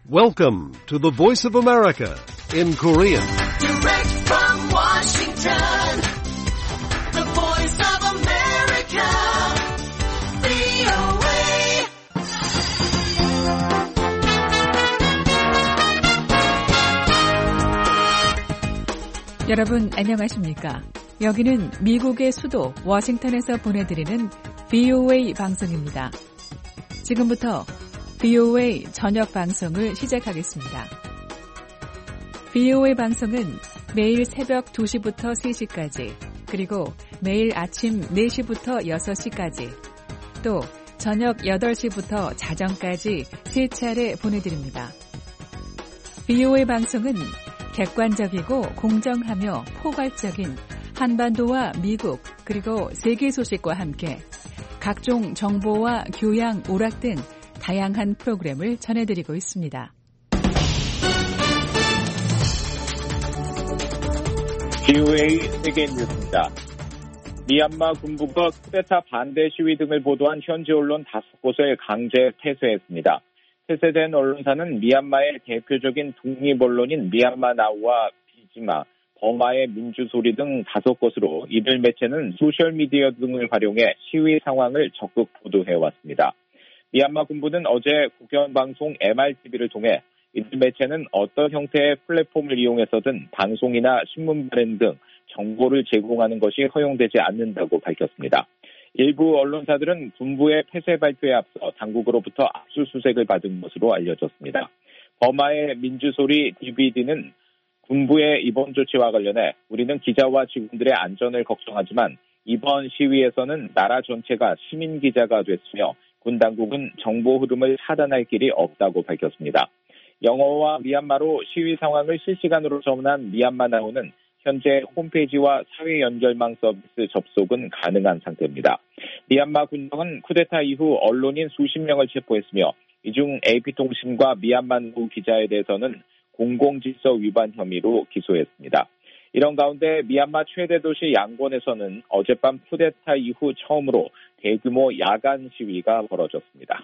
Welcome to the Voice of America in Korean. Direct from Washington, the Voice of America, VOA. 여러분 안녕하십니까? 여기는 미국의 수도 워싱턴에서 보내드리는 VOA 방송입니다. 지금부터 VOA 저녁 방송을 시작하겠습니다. VOA 방송은 매일 새벽 2시부터 3시까지, 그리고 매일 아침 4시부터 6시까지, 또 저녁 8시부터 자정까지 3차례 보내드립니다. VOA 방송은 객관적이고 공정하며 포괄적인 한반도와 미국 그리고 세계 소식과 함께 각종 정보와 교양, 오락 등 다양한 프로그램을 전해드리고 있습니다. VOA 세계 뉴스입니다. 미얀마 군부가 쿠데타 반대 시위 등을 보도한 현지 언론 5곳을 강제 폐쇄했습니다. 폐쇄된 언론사는 미얀마의 대표적인 독립 언론인 미얀마 나우와 비지마, 버마의 민주소리 등 5곳으로 이들 매체는 소셜미디어 등을 활용해 시위 상황을 적극 보도해왔습니다. 미얀마 군부는 어제 국영방송 MRTV를 통해 이들 매체는 어떤 형태의 플랫폼을 이용해서든 방송이나 신문 발행 등 정보를 제공하는 것이 허용되지 않는다고 밝혔습니다. 일부 언론사들은 군부의 폐쇄 발표에 앞서 당국으로부터 압수수색을 받은 것으로 알려졌습니다. 버마의 민주소리 DVD는 군부의 이번 조치와 관련해 우리는 기자와 직원들의 안전을 걱정하지만 이번 시위에서는 나라 전체가 시민 기자가 됐으며 군 당국은 정보 흐름을 차단할 길이 없다고 밝혔습니다. 영어와 미얀마로 시위 상황을 실시간으로 전한 미얀마 나우는 현재 홈페이지와 사회 연결망 서비스 접속은 가능한 상태입니다. 미얀마 군정은 쿠데타 이후 언론인 수십 명을 체포했으며 이 중 AP통신과 미얀마 나우 기자에 대해서는 공공질서 위반 혐의로 기소했습니다. 이런 가운데 미얀마 최대 도시 양곤에서는 어젯밤 쿠데타 이후 처음으로 대규모 야간 시위가 벌어졌습니다.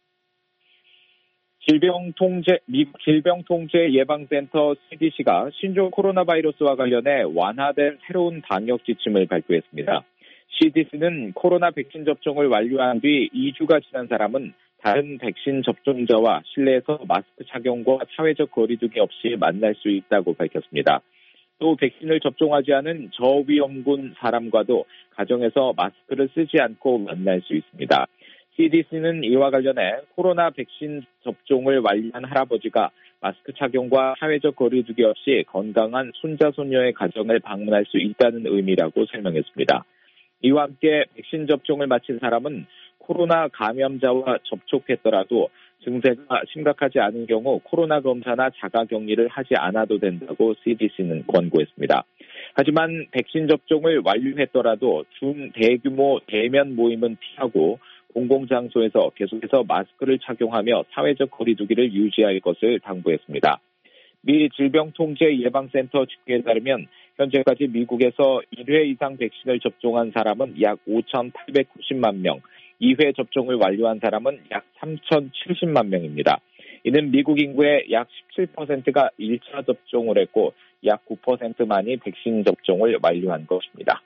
미국 질병통제예방센터 CDC가 신종 코로나 바이러스와 관련해 완화된 새로운 방역 지침을 발표했습니다. CDC는 코로나 백신 접종을 완료한 뒤 2주가 지난 사람은 다른 백신 접종자와 실내에서 마스크 착용과 사회적 거리두기 없이 만날 수 있다고 밝혔습니다. 또 백신을 접종하지 않은 저위험군 사람과도 가정에서 마스크를 쓰지 않고 만날 수 있습니다. CDC는 이와 관련해 코로나 백신 접종을 완료한 할아버지가 마스크 착용과 사회적 거리두기 없이 건강한 손자, 손녀의 가정을 방문할 수 있다는 의미라고 설명했습니다. 이와 함께 백신 접종을 마친 사람은 코로나 감염자와 접촉했더라도 증세가 심각하지 않은 경우 코로나 검사나 자가격리를 하지 않아도 된다고 CDC는 권고했습니다. 하지만 백신 접종을 완료했더라도 대규모 대면 모임은 피하고 공공장소에서 계속해서 마스크를 착용하며 사회적 거리두기를 유지할 것을 당부했습니다. 미 질병통제예방센터 집계에 따르면 현재까지 미국에서 1회 이상 백신을 접종한 사람은 약 5,890만 명, 2회 접종을 완료한 사람은 약 3,070만 명입니다. 이는 미국 인구의 약 17%가 1차 접종을 했고 약 9%만이 백신 접종을 완료한 것입니다.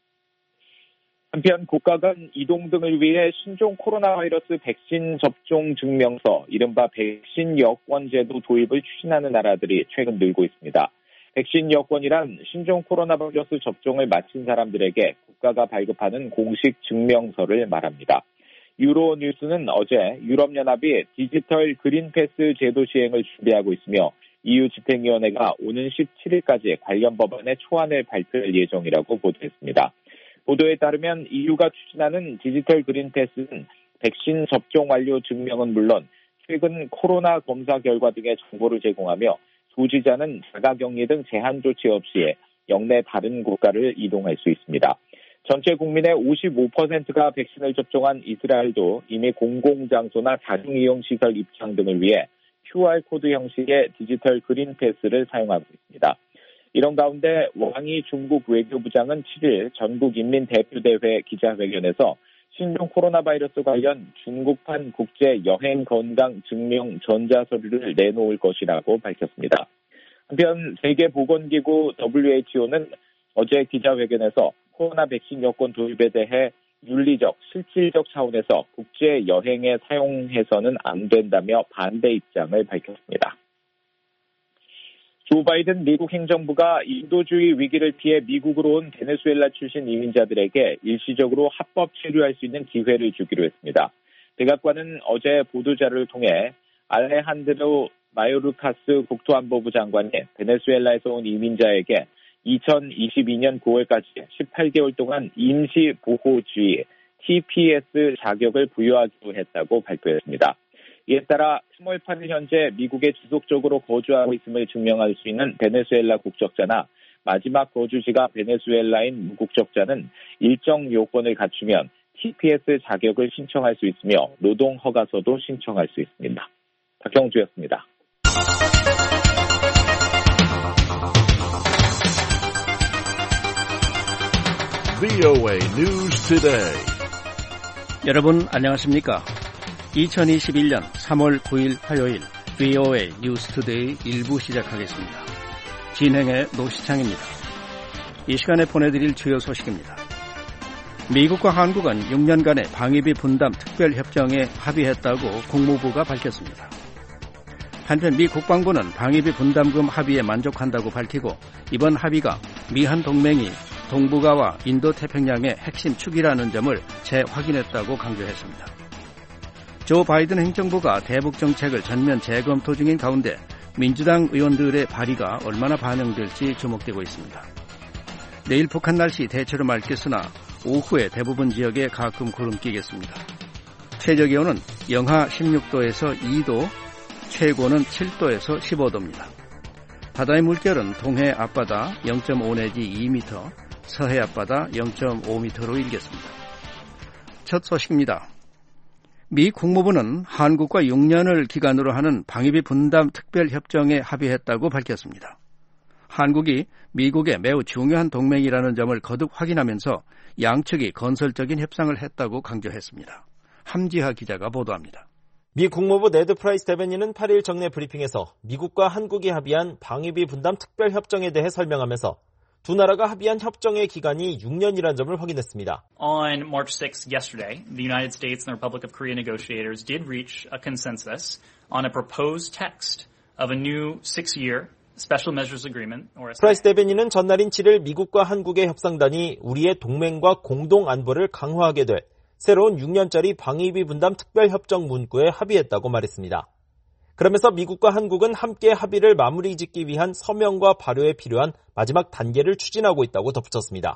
한편 국가 간 이동 등을 위해 신종 코로나 바이러스 백신 접종 증명서, 이른바 백신 여권 제도 도입을 추진하는 나라들이 최근 늘고 있습니다. 백신 여권이란 신종 코로나 바이러스 접종을 마친 사람들에게 국가가 발급하는 공식 증명서를 말합니다. 유로뉴스는 어제 유럽연합이 디지털 그린패스 제도 시행을 준비하고 있으며 EU 집행위원회가 오는 17일까지 관련 법안의 초안을 발표할 예정이라고 보도했습니다. 보도에 따르면 EU가 추진하는 디지털 그린패스는 백신 접종 완료 증명은 물론 최근 코로나 검사 결과 등의 정보를 제공하며 소지자는 자가격리 등 제한 조치 없이 역내 다른 국가를 이동할 수 있습니다. 전체 국민의 55%가 백신을 접종한 이스라엘도 이미 공공장소나 다중이용시설 입장 등을 위해 QR코드 형식의 디지털 그린패스를 사용하고 있습니다. 이런 가운데 왕이 중국 외교부장은 7일 전국인민대표대회 기자회견에서 신종 코로나 바이러스 관련 중국판 국제 여행 건강 증명 전자서류를 내놓을 것이라고 밝혔습니다. 한편 세계보건기구 WHO는 어제 기자회견에서 코로나 백신 여권 도입에 대해 윤리적, 실질적 차원에서 국제 여행에 사용해서는 안 된다며 반대 입장을 밝혔습니다. 조 바이든 미국 행정부가 인도주의 위기를 피해 미국으로 온 베네수엘라 출신 이민자들에게 일시적으로 합법 체류할 수 있는 기회를 주기로 했습니다. 백악관은 어제 보도자료를 통해 알레한드로 마요르카스 국토안보부 장관이 베네수엘라에서 온 이민자에게 2022년 9월까지 18개월 동안 임시보호주의 TPS 자격을 부여하기로 했다고 발표했습니다. 이에 따라 3월 8일 현재 미국에 지속적으로 거주하고 있음을 증명할 수 있는 베네수엘라 국적자나 마지막 거주지가 베네수엘라인 무국적자는 일정 요건을 갖추면 TPS 자격을 신청할 수 있으며 노동 허가서도 신청할 수 있습니다. 박형주였습니다. VOA News Today. 여러분 안녕하십니까? 2021년 3월 9일 화요일 VOA News Today 1부 시작하겠습니다. 진행의 노시창입니다. 이 시간에 보내드릴 주요 소식입니다. 미국과 한국은 6년간의 방위비 분담 특별협정에 합의했다고 국무부가 밝혔습니다. 한편 미 국방부는 방위비 분담금 합의에 만족한다고 밝히고 이번 합의가 미한 동맹이 동북아와 인도태평양의 핵심 축이라는 점을 재확인했다고 강조했습니다. 조 바이든 행정부가 대북 정책을 전면 재검토 중인 가운데 민주당 의원들의 발의가 얼마나 반영될지 주목되고 있습니다. 내일 북한 날씨 대체로 맑겠으나 오후에 대부분 지역에 가끔 구름 끼겠습니다. 최저기온은 영하 16도에서 2도, 최고는 7도에서 15도입니다. 바다의 물결은 동해 앞바다 0.5 내지 2m, 서해 앞바다 0.5m로 일겠습니다. 첫 소식입니다. 미 국무부는 한국과 6년을 기간으로 하는 방위비 분담 특별협정에 합의했다고 밝혔습니다. 한국이 미국의 매우 중요한 동맹이라는 점을 거듭 확인하면서 양측이 건설적인 협상을 했다고 강조했습니다. 함지하 기자가 보도합니다. 미 국무부 네드 프라이스 대변인은 8일 정례 브리핑에서 미국과 한국이 합의한 방위비 분담 특별협정에 대해 설명하면서 두 나라가 합의한 협정의 기간이 6년이라는 점을 확인했습니다. On March 6th, yesterday, the United States and the Republic of Korea negotiators did reach a consensus on a proposed text of a new 6-year Special Measures Agreement. 프라이스 대변인은 전날인 7일 미국과 한국의 협상단이 우리의 동맹과 공동 안보를 강화하게 될 새로운 6년짜리 방위비 분담 특별협정 문구에 합의했다고 말했습니다. 그러면서 미국과 한국은 함께 합의를 마무리 짓기 위한 서명과 발효에 필요한 마지막 단계를 추진하고 있다고 덧붙였습니다.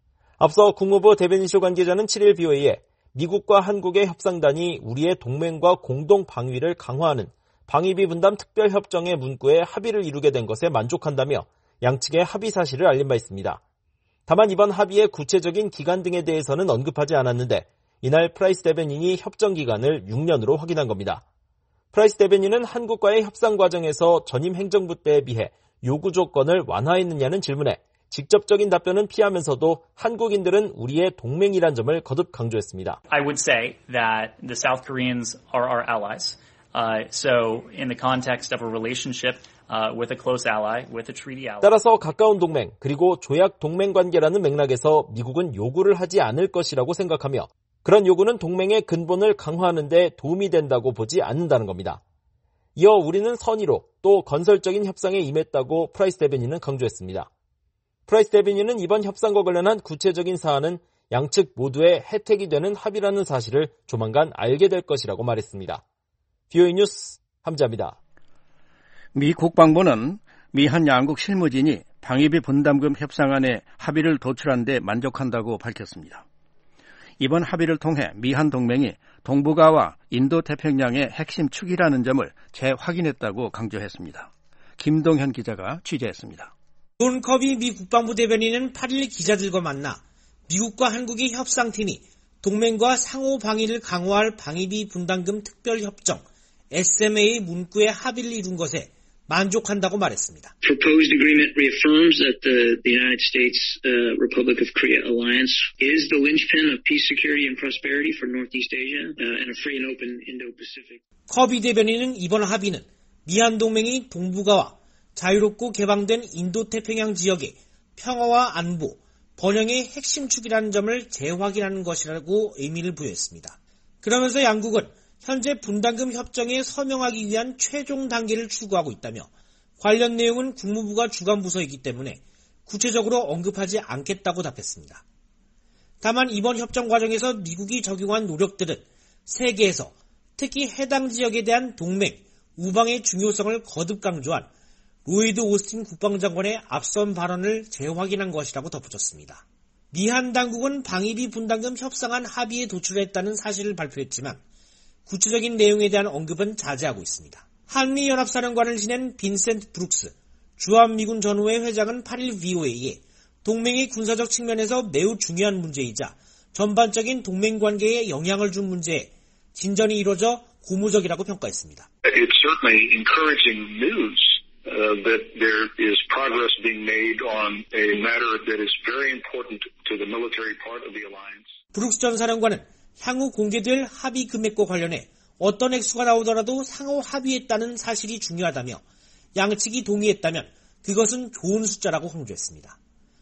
앞서 국무부 대변인실 관계자는 7일 BOA에 미국과 한국의 협상단이 우리의 동맹과 공동 방위를 강화하는 방위비 분담 특별협정의 문구에 합의를 이루게 된 것에 만족한다며 양측의 합의 사실을 알린 바 있습니다. 다만 이번 합의의 구체적인 기간 등에 대해서는 언급하지 않았는데 이날 프라이스 대변인이 협정 기간을 6년으로 확인한 겁니다. 프라이스 대변인은 한국과의 협상 과정에서 전임 행정부 때에 비해 요구 조건을 완화했느냐는 질문에 직접적인 답변은 피하면서도 한국인들은 우리의 동맹이란 점을 거듭 강조했습니다. I would say that the South Koreans are our allies. So in the context of a relationship with a close ally, with a treaty ally. 따라서 가까운 동맹 그리고 조약 동맹 관계라는 맥락에서 미국은 요구를 하지 않을 것이라고 생각하며 그런 요구는 동맹의 근본을 강화하는 데 도움이 된다고 보지 않는다는 겁니다. 이어 우리는 선의로 또 건설적인 협상에 임했다고 프라이스 대변인은 강조했습니다. 프라이스 대변인은 이번 협상과 관련한 구체적인 사안은 양측 모두의 혜택이 되는 합의라는 사실을 조만간 알게 될 것이라고 말했습니다. VOA 뉴스 함지아입니다. 미 국방부는 미한 양국 실무진이 방위비 분담금 협상안에 합의를 도출한 데 만족한다고 밝혔습니다. 이번 합의를 통해 미한 동맹이 동북아와 인도태평양의 핵심 축이라는 점을 재확인했다고 강조했습니다. 김동현 기자가 취재했습니다. 존 커비 미 국방부 대변인은 8일 기자들과 만나 미국과 한국의 협상팀이 동맹과 상호 방위를 강화할 방위비 분담금 특별협정 SMA 문구에 합의를 이룬 것에 만족한다고 말했습니다. Proposed agreement reaffirms that the United States Republic of Korea alliance is the linchpin of peace, security, and prosperity for Northeast Asia and a free and open Indo-Pacific. 커비 대변인은 이번 합의는 미한 동맹이 동북아와 자유롭고 개방된 인도태평양 지역의 평화와 안보, 번영의 핵심 축이라는 점을 재확인하는 것이라고 의미를 부여했습니다. 그러면서 양국은 현재 분담금 협정에 서명하기 위한 최종 단계를 추구하고 있다며 관련 내용은 국무부가 주관 부서이기 때문에 구체적으로 언급하지 않겠다고 답했습니다. 다만 이번 협정 과정에서 미국이 적용한 노력들은 세계에서 특히 해당 지역에 대한 동맹, 우방의 중요성을 거듭 강조한 로이드 오스틴 국방장관의 앞선 발언을 재확인한 것이라고 덧붙였습니다. 미한 당국은 방위비 분담금 협상안 합의에 도출했다는 사실을 발표했지만 구체적인 내용에 대한 언급은 자제하고 있습니다. 한미연합사령관을 지낸 빈센트 브룩스 주한미군 전후회 회장은 8일 VOA에 동맹의 군사적 측면에서 매우 중요한 문제이자 전반적인 동맹관계에 영향을 준 문제에 진전이 이루어져 고무적이라고 평가했습니다. It's certainly encouraging news. That there is progress being made on a matter that is very important to the military part of the alliance. 브룩스 전 사령관은 향후 공개될 합의 금액과 관련해 어떤 액수가 나오더라도 상호 합의했다는 사실이 중요하다며 양측이 동의했다면 그것은 좋은 숫자라고 강조했습니다.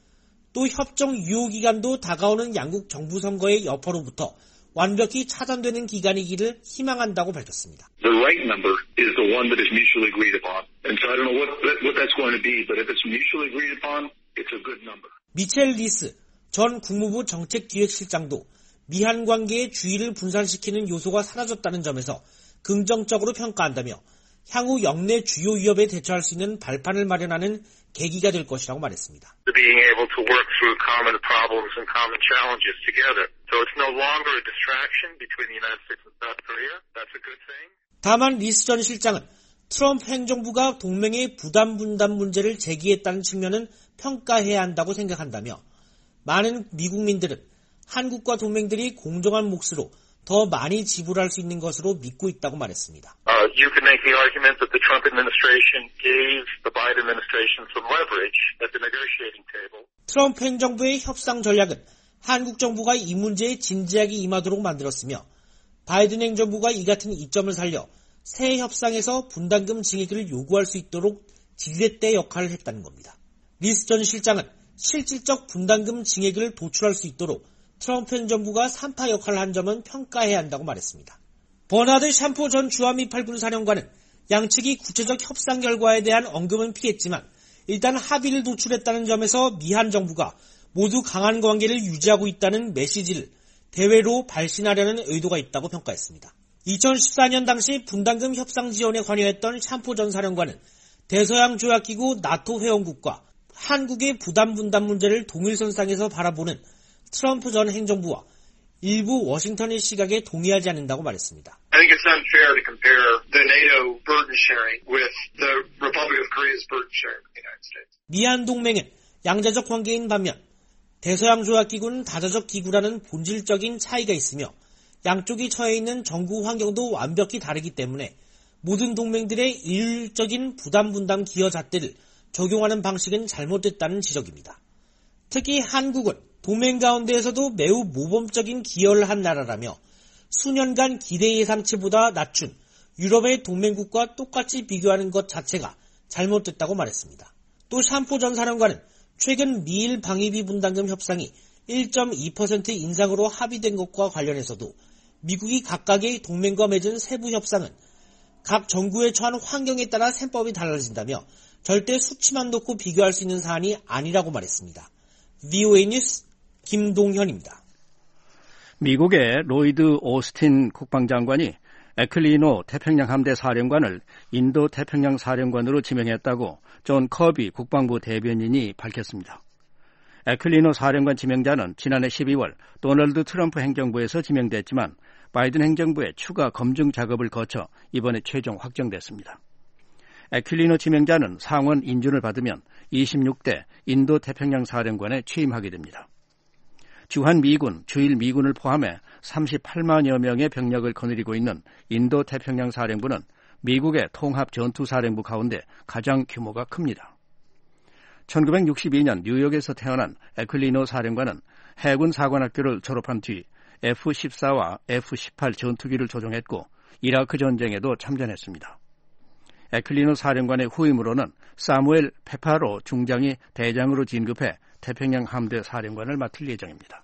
또 협정 유효기간도 다가오는 양국 정부 선거의 여파로부터 완벽히 차단되는 기간이기를 희망한다고 밝혔습니다. The right number is the one that is mutually agreed upon. And so I don't know what that's going to be, but if it's mutually agreed upon, it's a good number. 미첼 리스 전 국무부 정책기획실장도 미한 관계의 주의를 분산시키는 요소가 사라졌다는 점에서 긍정적으로 평가한다며 향후 역내 주요 위협에 대처할 수 있는 발판을 마련하는 계기가 될 것이라고 말했습니다. Being able to work through common problems and common challenges together. So it's no longer a distraction between the United States and South Korea. That's a good thing. 다만 리스 전 실장은 트럼프 행정부가 동맹의 부담 분담 문제를 제기했다는 측면은 평가해야 한다고 생각한다며 많은 미국민들은 한국과 동맹들이 공정한 몫으로 더 많이 지불할 수 있는 것으로 믿고 있다고 말했습니다. You can make the argument that the Trump administration gave the Biden administration some leverage at the negotiating table. 트럼프 행정부의 협상 전략은 한국 정부가 이 문제에 진지하게 임하도록 만들었으며 바이든 행정부가 이 같은 이점을 살려 새 협상에서 분담금 증액을 요구할 수 있도록 지렛대 역할을 했다는 겁니다. 리스 전 실장은 실질적 분담금 증액을 도출할 수 있도록 트럼프 행정부가 산파 역할을 한 점은 평가해야 한다고 말했습니다. 버나드 샴포 전 주한미 팔군 사령관은 양측이 구체적 협상 결과에 대한 언급은 피했지만 일단 합의를 도출했다는 점에서 미한 정부가 모두 강한 관계를 유지하고 있다는 메시지를 대외로 발신하려는 의도가 있다고 평가했습니다. 2014년 당시 분담금 협상 지원에 관여했던 샴포 전 사령관은 대서양 조약기구 나토 회원국과 한국의 부담 분담 문제를 동일선상에서 바라보는 트럼프 전 행정부와 일부 워싱턴의 시각에 동의하지 않는다고 말했습니다. I think it's unfair to compare the NATO burden sharing with the Republic of Korea's burden sharing with the United States. 미한 동맹은 양자적 관계인 반면 대서양 조약기구는 다자적 기구라는 본질적인 차이가 있으며 양쪽이 처해 있는 정부 환경도 완벽히 다르기 때문에 모든 동맹들의 일률적인 부담 분담 기여 잣대를 적용하는 방식은 잘못됐다는 지적입니다. 특히 한국은 동맹 가운데에서도 매우 모범적인 기여를 한 나라라며 수년간 기대 예상치보다 낮춘 유럽의 동맹국과 똑같이 비교하는 것 자체가 잘못됐다고 말했습니다. 또 샴포 전 사령관은 최근 미일 방위비 분담금 협상이 1.2% 인상으로 합의된 것과 관련해서도 미국이 각각의 동맹과 맺은 세부 협상은 각 정부에 처한 환경에 따라 셈법이 달라진다며 절대 수치만 놓고 비교할 수 있는 사안이 아니라고 말했습니다. VOA 뉴스 김동현입니다. 미국의 로이드 오스틴 국방장관이 애클리노 태평양 함대 사령관을 인도 태평양 사령관으로 지명했다고 존 커비 국방부 대변인이 밝혔습니다. 애클리노 사령관 지명자는 지난해 12월 도널드 트럼프 행정부에서 지명됐지만 바이든 행정부의 추가 검증 작업을 거쳐 이번에 최종 확정됐습니다. 애클리노 지명자는 상원 인준을 받으면 26대 인도 태평양 사령관에 취임하게 됩니다. 주한미군, 주일미군을 포함해 38만여 명의 병력을 거느리고 있는 인도 태평양 사령부는 미국의 통합 전투사령부 가운데 가장 규모가 큽니다. 1962년 뉴욕에서 태어난 에클리노 사령관은 해군 사관학교를 졸업한 뒤 F-14와 F-18 전투기를 조종했고 이라크 전쟁에도 참전했습니다. 에클리노 사령관의 후임으로는 사무엘 페파로 중장이 대장으로 진급해 태평양 함대 사령관을 맡을 예정입니다.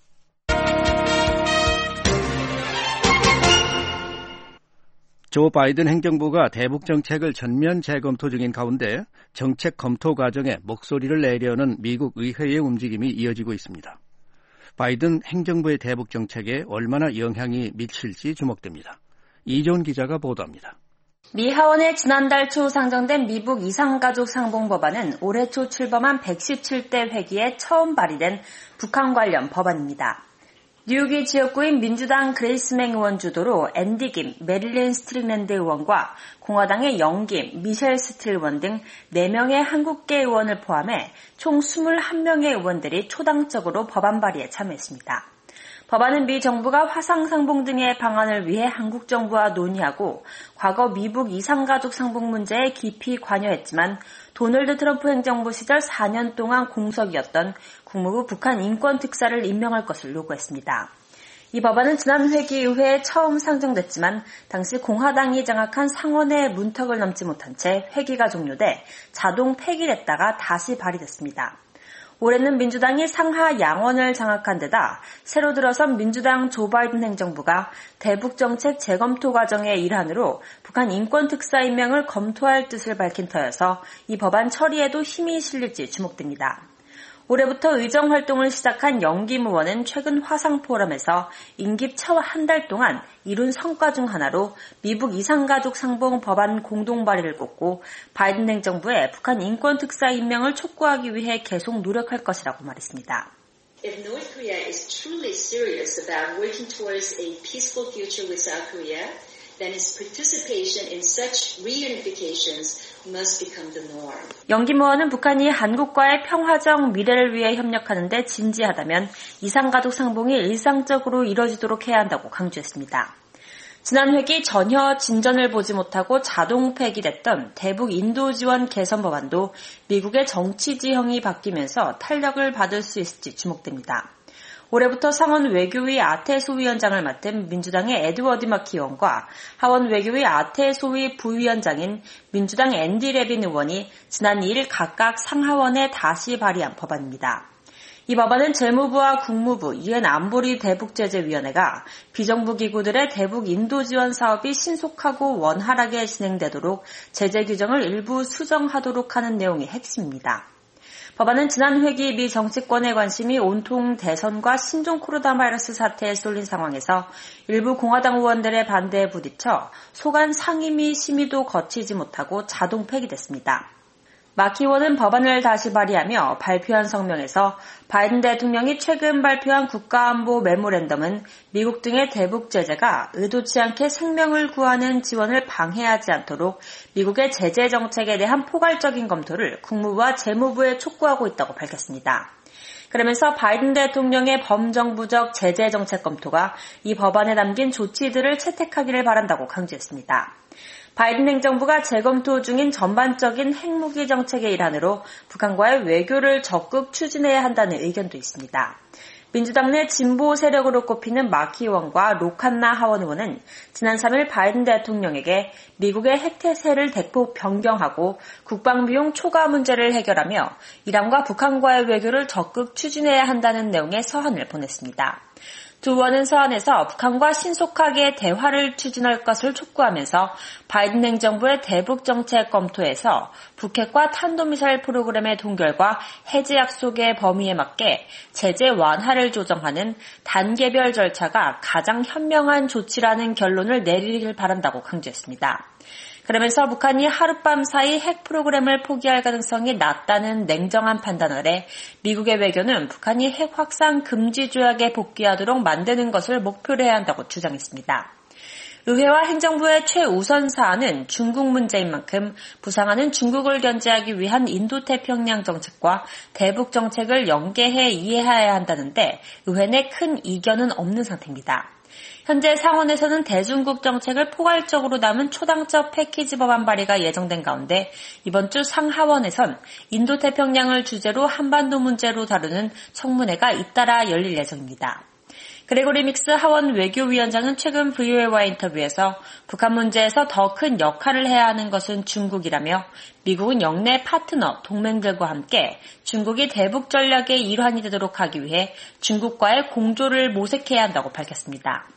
조 바이든 행정부가 대북 정책을 전면 재검토 중인 가운데 정책 검토 과정에 목소리를 내려는 미국 의회의 움직임이 이어지고 있습니다. 바이든 행정부의 대북 정책에 얼마나 영향이 미칠지 주목됩니다. 이존 기자가 보도합니다. 미 하원에 지난달 초 상정된 미국 이산가족 상봉 법안은 올해 초 출범한 117대 회기에 처음 발의된 북한 관련 법안입니다. 뉴욕의 지역구인 민주당 그레이스맹 의원 주도로 앤디 김, 메릴린 스트릭랜드 의원과 공화당의 영김, 미셸 스틸 의원 등 4명의 한국계 의원을 포함해 총 21명의 의원들이 초당적으로 법안 발의에 참여했습니다. 법안은 미 정부가 화상상봉 등의 방안을 위해 한국 정부와 논의하고 과거 미국 이산가족 상봉 문제에 깊이 관여했지만 도널드 트럼프 행정부 시절 4년 동안 공석이었던 국무부 북한 인권특사를 임명할 것을 요구했습니다. 이 법안은 지난 회기의회에 처음 상정됐지만 당시 공화당이 장악한 상원의 문턱을 넘지 못한 채 회기가 종료돼 자동 폐기됐다가 다시 발의됐습니다. 올해는 민주당이 상하 양원을 장악한 데다 새로 들어선 민주당 조 바이든 행정부가 대북정책 재검토 과정의 일환으로 북한 인권특사 임명을 검토할 뜻을 밝힌 터여서 이 법안 처리에도 힘이 실릴지 주목됩니다. 올해부터 의정활동을 시작한 영김 의원은 최근 화상포럼에서 임기 첫 한 달 동안 이룬 성과 중 하나로 미국 이산가족 상봉 법안 공동 발의를 꼽고 바이든 행정부에 북한 인권특사 임명을 촉구하기 위해 계속 노력할 것이라고 말했습니다. If North Korea is truly serious about working towards a peaceful future with South Korea, then its participation in such reunifications must become the norm. 영김 의원은 북한이 한국과의 평화적 미래를 위해 협력하는 데 진지하다면 이산가족 상봉이 일상적으로 이뤄지도록 해야 한다고 강조했습니다. 지난 회기 전혀 진전을 보지 못하고 자동 폐기됐던 대북 인도 지원 개선 법안도 미국의 정치 지형이 바뀌면서 탄력을 받을 수 있을지 주목됩니다. 올해부터 상원 외교위 아태 소위원장을 맡은 민주당의 에드워드 마키 의원과 하원 외교위 아태 소위 부위원장인 민주당 앤디 레빈 의원이 지난 2일 각각 상하원에 다시 발의한 법안입니다. 이 법안은 재무부와 국무부, 유엔 안보리 대북제재위원회가 비정부 기구들의 대북 인도 지원 사업이 신속하고 원활하게 진행되도록 제재 규정을 일부 수정하도록 하는 내용이 핵심입니다. 법안은 지난 회기 미 정치권의 관심이 온통 대선과 신종 코로나 바이러스 사태에 쏠린 상황에서 일부 공화당 의원들의 반대에 부딪혀 소관 상임위 심의도 거치지 못하고 자동 폐기됐습니다. 마키 의원은 법안을 다시 발의하며 발표한 성명에서 바이든 대통령이 최근 발표한 국가안보 메모랜덤은 미국 등의 대북 제재가 의도치 않게 생명을 구하는 지원을 방해하지 않도록 미국의 제재 정책에 대한 포괄적인 검토를 국무부와 재무부에 촉구하고 있다고 밝혔습니다. 그러면서 바이든 대통령의 범정부적 제재 정책 검토가 이 법안에 담긴 조치들을 채택하기를 바란다고 강조했습니다. 바이든 행정부가 재검토 중인 전반적인 핵무기 정책의 일환으로 북한과의 외교를 적극 추진해야 한다는 의견도 있습니다. 민주당 내 진보 세력으로 꼽히는 마키 의원과 로칸나 하원 의원은 지난 3일 바이든 대통령에게 미국의 핵태세를 대폭 변경하고 국방비용 초과 문제를 해결하며 이란과 북한과의 외교를 적극 추진해야 한다는 내용의 서한을 보냈습니다. 두 의원은 서한에서 북한과 신속하게 대화를 추진할 것을 촉구하면서 바이든 행정부의 대북 정책 검토에서 북핵과 탄도미사일 프로그램의 동결과 해제 약속의 범위에 맞게 제재 완화를 조정하는 단계별 절차가 가장 현명한 조치라는 결론을 내리길 바란다고 강조했습니다. 그러면서 북한이 하룻밤 사이 핵 프로그램을 포기할 가능성이 낮다는 냉정한 판단 아래 미국의 외교는 북한이 핵 확산 금지 조약에 복귀하도록 만드는 것을 목표로 해야 한다고 주장했습니다. 의회와 행정부의 최우선 사안은 중국 문제인 만큼 부상하는 중국을 견제하기 위한 인도태평양 정책과 대북 정책을 연계해 이해해야 한다는데 의회 내 큰 이견은 없는 상태입니다. 현재 상원에서는 대중국 정책을 포괄적으로 담은 초당적 패키지 법안 발의가 예정된 가운데 이번 주 상하원에선 인도태평양을 주제로 한반도 문제로 다루는 청문회가 잇따라 열릴 예정입니다. 그레고리 믹스 하원 외교위원장은 최근 VOA와의 인터뷰에서 북한 문제에서 더 큰 역할을 해야 하는 것은 중국이라며 미국은 영내 파트너, 동맹들과 함께 중국이 대북 전략의 일환이 되도록 하기 위해 중국과의 공조를 모색해야 한다고 밝혔습니다.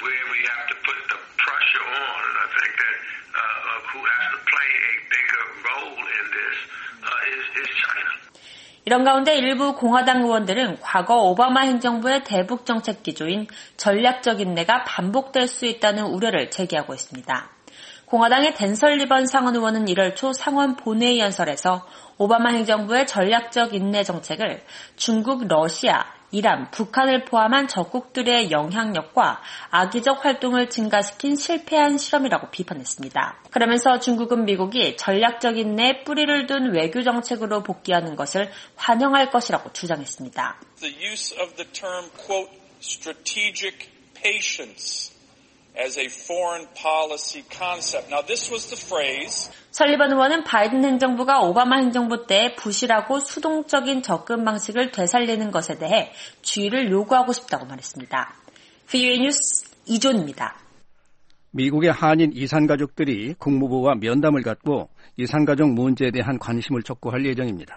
이런 가운데 일부 공화당 의원들은 과거 오바마 행정부의 대북 정책 기조인 전략적 인내가 반복될 수 있다는 우려를 제기하고 있습니다. 공화당의 댄 설리번 상원 의원은 1월 초 상원 본회의 연설에서 오바마 행정부의 전략적 인내 정책을 중국, 러시아, 이란, 북한을 포함한 적국들의 영향력과 악의적 활동을 증가시킨 실패한 실험이라고 비판했습니다. 그러면서 중국은 미국이 전략적 인내에 뿌리를 둔 외교 정책으로 복귀하는 것을 환영할 것이라고 주장했습니다. The use of the term, quote, strategic patience as a foreign policy concept. Now this was the phrase. 설리번 의원은 바이든 행정부가 오바마 행정부 때 부실하고 수동적인 접근 방식을 되살리는 것에 대해 주의를 요구하고 싶다고 말했습니다. VOA 뉴스 이존입니다. 미국의 한인 이산가족들이 국무부와 면담을 갖고 이산가족 문제에 대한 관심을 촉구할 예정입니다.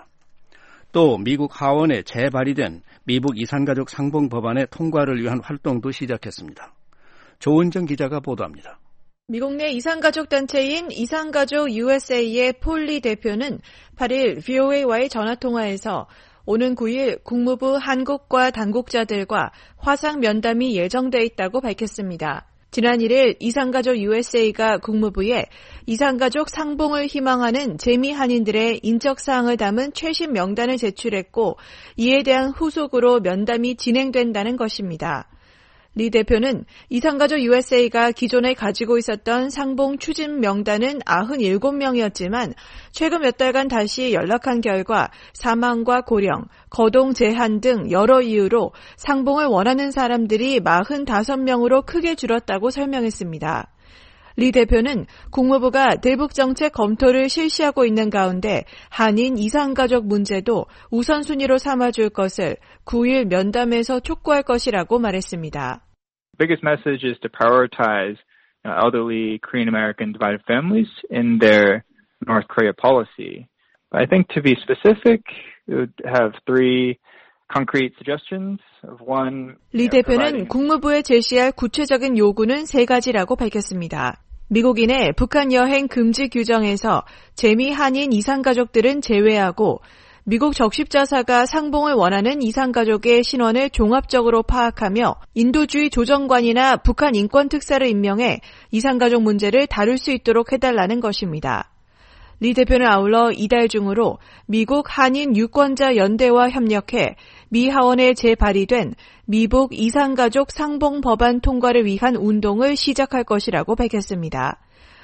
또 미국 하원에 재발의된 미국 이산가족 상봉 법안의 통과를 위한 활동도 시작했습니다. 조은정 기자가 보도합니다. 미국 내 이산가족 단체인 이산가족 USA의 폴리 대표는 8일 VOA와의 전화통화에서 오는 9일 국무부 한국과 당국자들과 화상 면담이 예정돼 있다고 밝혔습니다. 지난 1일 이산가족 USA가 국무부에 이산가족 상봉을 희망하는 재미 한인들의 인적사항을 담은 최신 명단을 제출했고 이에 대한 후속으로 면담이 진행된다는 것입니다. 리 대표는 이산가족 USA가 기존에 가지고 있었던 상봉 추진 명단은 97명이었지만 최근 몇 달간 다시 연락한 결과 사망과 고령, 거동 제한 등 여러 이유로 상봉을 원하는 사람들이 45명으로 크게 줄었다고 설명했습니다. 리 대표는 국무부가 대북 정책 검토를 실시하고 있는 가운데 한인 이산가족 문제도 우선순위로 삼아줄 것을 9일 면담에서 촉구할 것이라고 말했습니다. biggest message is to prioritize elderly Korean American divided families in their North Korea policy. But I think to be specific, it would have three concrete suggestions of one. 리 대표는 국무부에 제시할 구체적인 요구는 3가지라고 밝혔습니다. 미국인의 북한 여행 금지 규정에서 재미 한인 이산가족들은 제외하고 미국 적십자사가 상봉을 원하는 이산가족의 신원을 종합적으로 파악하며 인도주의 조정관이나 북한 인권특사를 임명해 이산가족 문제를 다룰 수 있도록 해달라는 것입니다. 리 대표는 아울러 이달 중으로 미국 한인 유권자 연대와 협력해 미 하원에 재발의된 미북 이산가족 상봉 법안 통과를 위한 운동을 시작할 것이라고 밝혔습니다.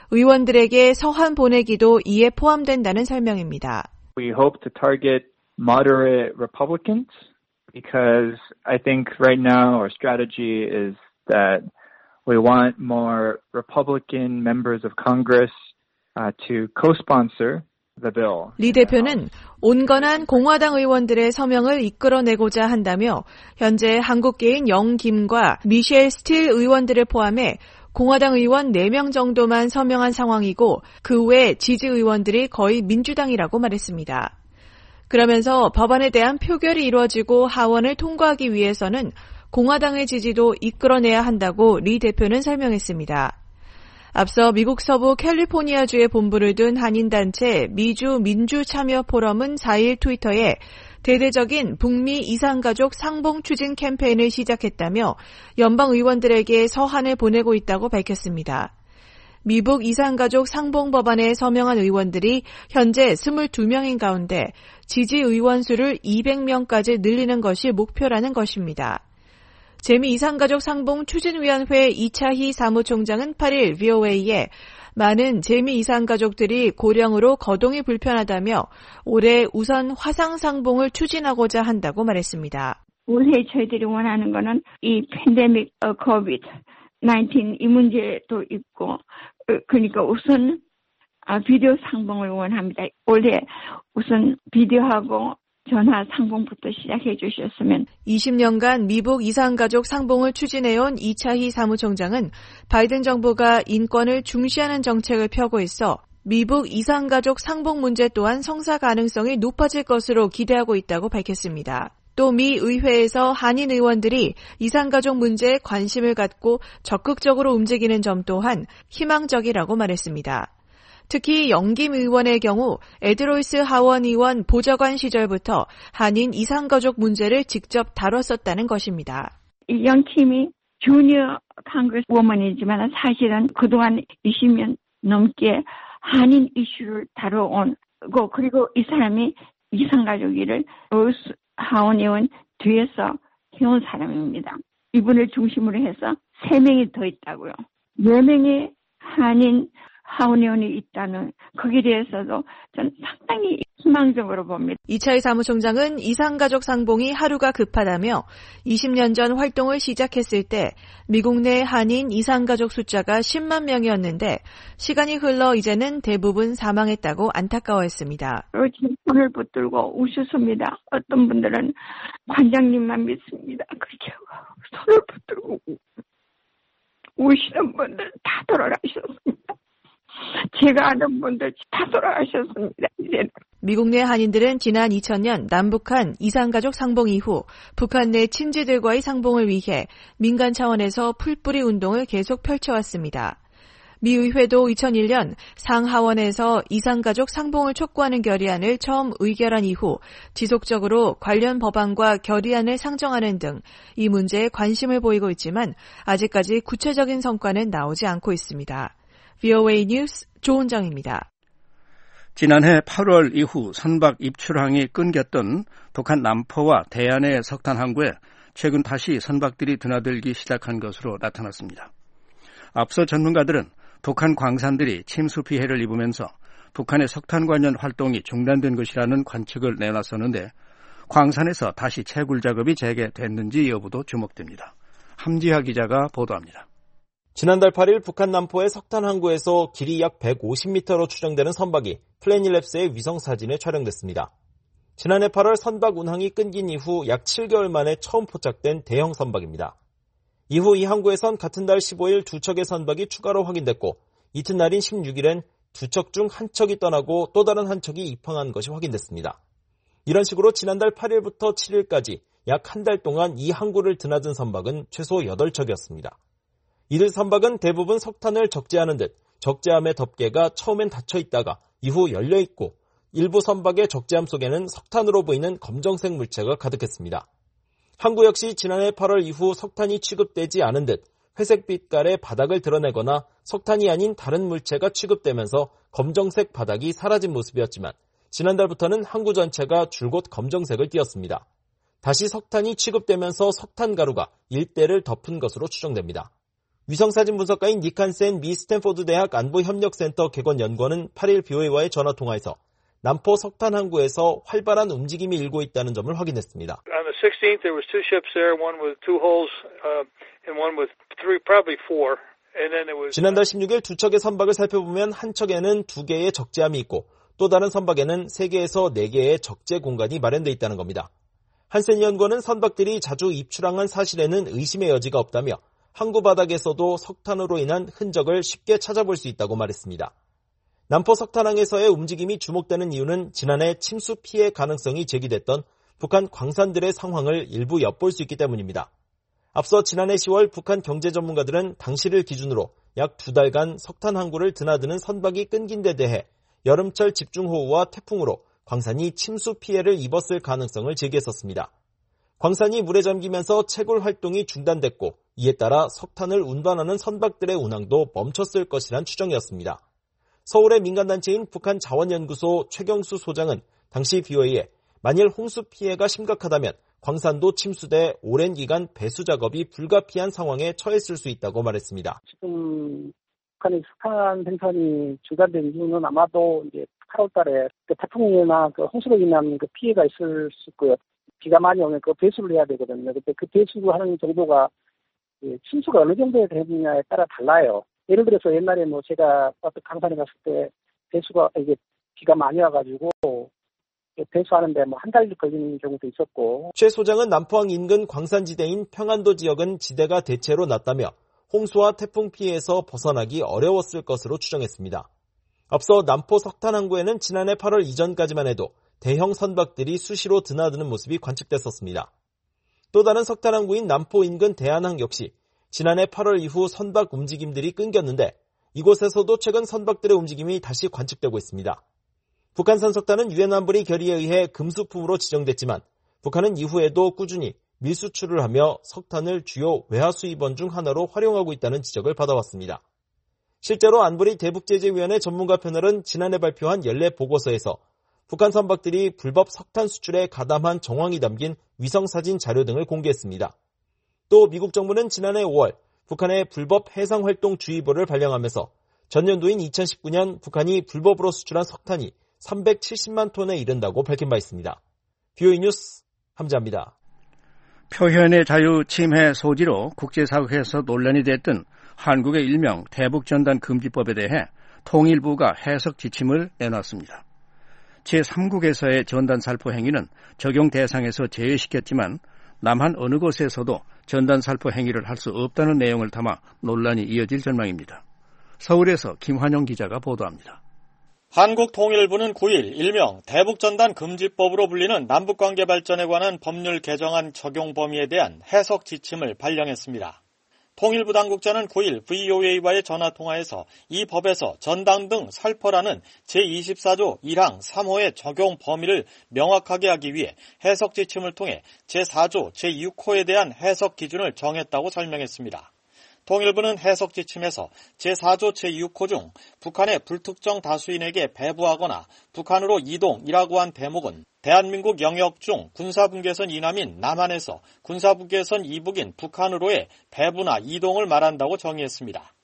의원들에게 서한 보내기도 이에 포함된다는 설명입니다. We hope to target moderate Republicans because I think right now our strategy is that we want more Republican members of Congress to co-sponsor the bill. 리 대표는 온건한 공화당 의원들의 서명을 이끌어내고자 한다며 현재 한국계인 영김과 미셸 스틸 의원들을 포함해 공화당 의원 4명 정도만 서명한 상황이고 그 외 지지 의원들이 거의 민주당이라고 말했습니다. 그러면서 법안에 대한 표결이 이루어지고 하원을 통과하기 위해서는 공화당의 지지도 이끌어내야 한다고 리 대표는 설명했습니다. 앞서 미국 서부 캘리포니아주에 본부를 둔 한인단체 미주 민주참여포럼은 4일 트위터에 대대적인 북미 이산가족 상봉 추진 캠페인을 시작했다며 연방 의원들에게 서한을 보내고 있다고 밝혔습니다. 미북 이산가족 상봉 법안에 서명한 의원들이 현재 22명인 가운데 지지 의원 수를 200명까지 늘리는 것이 목표라는 것입니다. 재미 이산가족 상봉 추진위원회 이차희 사무총장은 8일 VOA에 많은 재미 이산가족들이 고령으로 거동이 불편하다며 올해 우선 화상상봉을 추진하고자 한다고 말했습니다. 올해 저희들이 원하는 거는 이 팬데믹 코비드 COVID-19 이 문제도 있고, 그러니까 우선 비디오 상봉을 원합니다. 올해 우선 비디오하고 전화 상봉부터 시작해 주셨으면. 20년간 미국 이산가족 상봉을 추진해온 이차희 사무총장은 바이든 정부가 인권을 중시하는 정책을 펴고 있어 미국 이산가족 상봉 문제 또한 성사 가능성이 높아질 것으로 기대하고 있다고 밝혔습니다. 또 미 의회에서 한인 의원들이 이산가족 문제에 관심을 갖고 적극적으로 움직이는 점 또한 희망적이라고 말했습니다. 특히 영김 의원의 경우 에드로이스 하원 의원 보좌관 시절부터 한인 이산가족 문제를 직접 다뤘었다는 것입니다. 영킴이 주니어 컨그레스 워먼이지만 사실은 그동안 20년 넘게 한인 이슈를 다뤄온 거, 그리고 이 사람이 이산가족 일을 로스 하원 의원 뒤에서 해온 사람입니다. 이분을 중심으로 해서 3명이 더 있다고요. 4명의 한인 하원 의원이 있다는 거기에 대해서도 저는 상당히 희망적으로 봅니다. 이차희 사무총장은 이산가족 상봉이 하루가 급하다며 20년 전 활동을 시작했을 때 미국 내 한인 이산가족 숫자가 10만 명이었는데 시간이 흘러 이제는 대부분 사망했다고 안타까워했습니다. 지금 손을 붙들고 우셨습니다. 어떤 분들은 관장님만 믿습니다. 그렇게 손을 붙들고 우시는 분들 다 돌아가셨습니다. 제가 아는 분들 다 돌아가셨습니다. 이제는. 미국 내 한인들은 지난 2000년 남북한 이산가족 상봉 이후 북한 내 친지들과의 상봉을 위해 민간 차원에서 풀뿌리 운동을 계속 펼쳐왔습니다. 미 의회도 2001년 상하원에서 이산가족 상봉을 촉구하는 결의안을 처음 의결한 이후 지속적으로 관련 법안과 결의안을 상정하는 등 이 문제에 관심을 보이고 있지만 아직까지 구체적인 성과는 나오지 않고 있습니다. VOA 뉴스 조은정입니다. 지난해 8월 이후 선박 입출항이 끊겼던 북한 남포와 대안의 석탄 항구에 최근 다시 선박들이 드나들기 시작한 것으로 나타났습니다. 앞서 전문가들은 북한 광산들이 침수 피해를 입으면서 북한의 석탄 관련 활동이 중단된 것이라는 관측을 내놨었는데 광산에서 다시 채굴 작업이 재개됐는지 여부도 주목됩니다. 함지하 기자가 보도합니다. 지난달 8일 북한 남포의 석탄 항구에서 길이 약 150m로 추정되는 선박이 플래닛랩스의 위성사진에 촬영됐습니다. 지난해 8월 선박 운항이 끊긴 이후 약 7개월 만에 처음 포착된 대형 선박입니다. 이후 이 항구에선 같은 달 15일 2척의 선박이 추가로 확인됐고 이튿날인 16일엔 2척 중 1척이 떠나고 또 다른 1척이 입항한 것이 확인됐습니다. 이런 식으로 지난달 8일부터 7일까지 약 한 달 동안 이 항구를 드나든 선박은 최소 8척이었습니다. 이들 선박은 대부분 석탄을 적재하는 듯 적재함의 덮개가 처음엔 닫혀 있다가 이후 열려 있고 일부 선박의 적재함 속에는 석탄으로 보이는 검정색 물체가 가득했습니다. 항구 역시 지난해 8월 이후 석탄이 취급되지 않은 듯 회색 빛깔의 바닥을 드러내거나 석탄이 아닌 다른 물체가 취급되면서 검정색 바닥이 사라진 모습이었지만 지난달부터는 항구 전체가 줄곧 검정색을 띠었습니다. 다시 석탄이 취급되면서 석탄 가루가 일대를 덮은 것으로 추정됩니다. 위성사진 분석가인 닉 한센 미 스탠포드 대학 안보협력센터 개건 연구원은 8일 BOA와의 전화통화에서 남포 석탄 항구에서 활발한 움직임이 일고 있다는 점을 확인했습니다. On the 16th, there was 2 ships there, one with 2 holes and one with 3, probably 4. And then there was 지난달 16일 2척의 선박을 살펴보면 한 척에는 2개의 적재함이 있고 또 다른 선박에는 3개에서 4개의 적재 공간이 마련되어 있다는 겁니다. 한센 연구원은 선박들이 자주 입출항한 사실에는 의심의 여지가 없다며 항구 바닥에서도 석탄으로 인한 흔적을 쉽게 찾아볼 수 있다고 말했습니다. 남포 석탄항에서의 움직임이 주목되는 이유는 지난해 침수 피해 가능성이 제기됐던 북한 광산들의 상황을 일부 엿볼 수 있기 때문입니다. 앞서 지난해 10월 북한 경제 전문가들은 당시를 기준으로 약 2달간 석탄 항구를 드나드는 선박이 끊긴 데 대해 여름철 집중호우와 태풍으로 광산이 침수 피해를 입었을 가능성을 제기했었습니다. 광산이 물에 잠기면서 채굴 활동이 중단됐고 이에 따라 석탄을 운반하는 선박들의 운항도 멈췄을 것이란 추정이었습니다. 서울의 민간단체인 북한자원연구소 최경수 소장은 당시 BOA에 만일 홍수 피해가 심각하다면 광산도 침수돼 오랜 기간 배수 작업이 불가피한 상황에 처했을 수 있다고 말했습니다. 지금 북한의 석탄 생산이 중단된 이유는 아마도 이제 8월달에 태풍이나 홍수로 인한 피해가 있을 수 있고요. 비가 많이 오면 배수를 해야 되거든요. 그때 그 배수하는 정도가 침수가 어느 정도에 되느냐에 따라 달라요. 예를 들어서 옛날에 뭐 제가 강산에 갔을 때 배수가 이게 비가 많이 와가지고 배수하는데 뭐 한 달 걸리는 경우도 있었고. 최 소장은 남포항 인근 광산지대인 평안도 지역은 지대가 대체로 낮다며 홍수와 태풍 피해에서 벗어나기 어려웠을 것으로 추정했습니다. 앞서 남포 석탄항구에는 지난해 8월 이전까지만 해도 대형 선박들이 수시로 드나드는 모습이 관측됐었습니다. 또 다른 석탄항구인 남포 인근 대안항 역시 지난해 8월 이후 선박 움직임들이 끊겼는데 이곳에서도 최근 선박들의 움직임이 다시 관측되고 있습니다. 북한산 석탄은 유엔 안보리 결의에 의해 금수품으로 지정됐지만 북한은 이후에도 꾸준히 밀수출을 하며 석탄을 주요 외화 수입원 중 하나로 활용하고 있다는 지적을 받아왔습니다. 실제로 안보리 대북제재위원회 전문가 패널은 지난해 발표한 연례 보고서에서 북한 선박들이 불법 석탄 수출에 가담한 정황이 담긴 위성사진 자료 등을 공개했습니다. 또 미국 정부는 지난해 5월 북한의 불법 해상활동주의보를 발령하면서 전년도인 2019년 북한이 불법으로 수출한 석탄이 370만 톤에 이른다고 밝힌 바 있습니다. BOE 뉴스 함자입니다. 표현의 자유 침해 소지로 국제사회에서 논란이 됐던 한국의 일명 대북전단금지법에 대해 통일부가 해석 지침을 내놨습니다. 제3국에서의 전단살포 행위는 적용 대상에서 제외시켰지만 남한 어느 곳에서도 전단살포 행위를 할 수 없다는 내용을 담아 논란이 이어질 전망입니다. 서울에서 김환영 기자가 보도합니다. 한국통일부는 9일 일명 대북전단금지법으로 불리는 남북관계 발전에 관한 법률 개정안 적용 범위에 대한 해석 지침을 발령했습니다. 통일부 당국자는 9일 VOA와의 전화통화에서 이 법에서 전당 등 살포라는 제24조 1항 3호의 적용 범위를 명확하게 하기 위해 해석 지침을 통해 제4조 제6호에 대한 해석 기준을 정했다고 설명했습니다. 통일부는 해석 지침에서 제4조 제6호 중 북한의 불특정 다수인에게 배부하거나 북한으로 이동이라고 한 대목은 대한민국 영역 중 군사분계선 이남인 남한에서 군사분계선 이북인 북한으로의 배부나 이동을 말한다고 정의했습니다.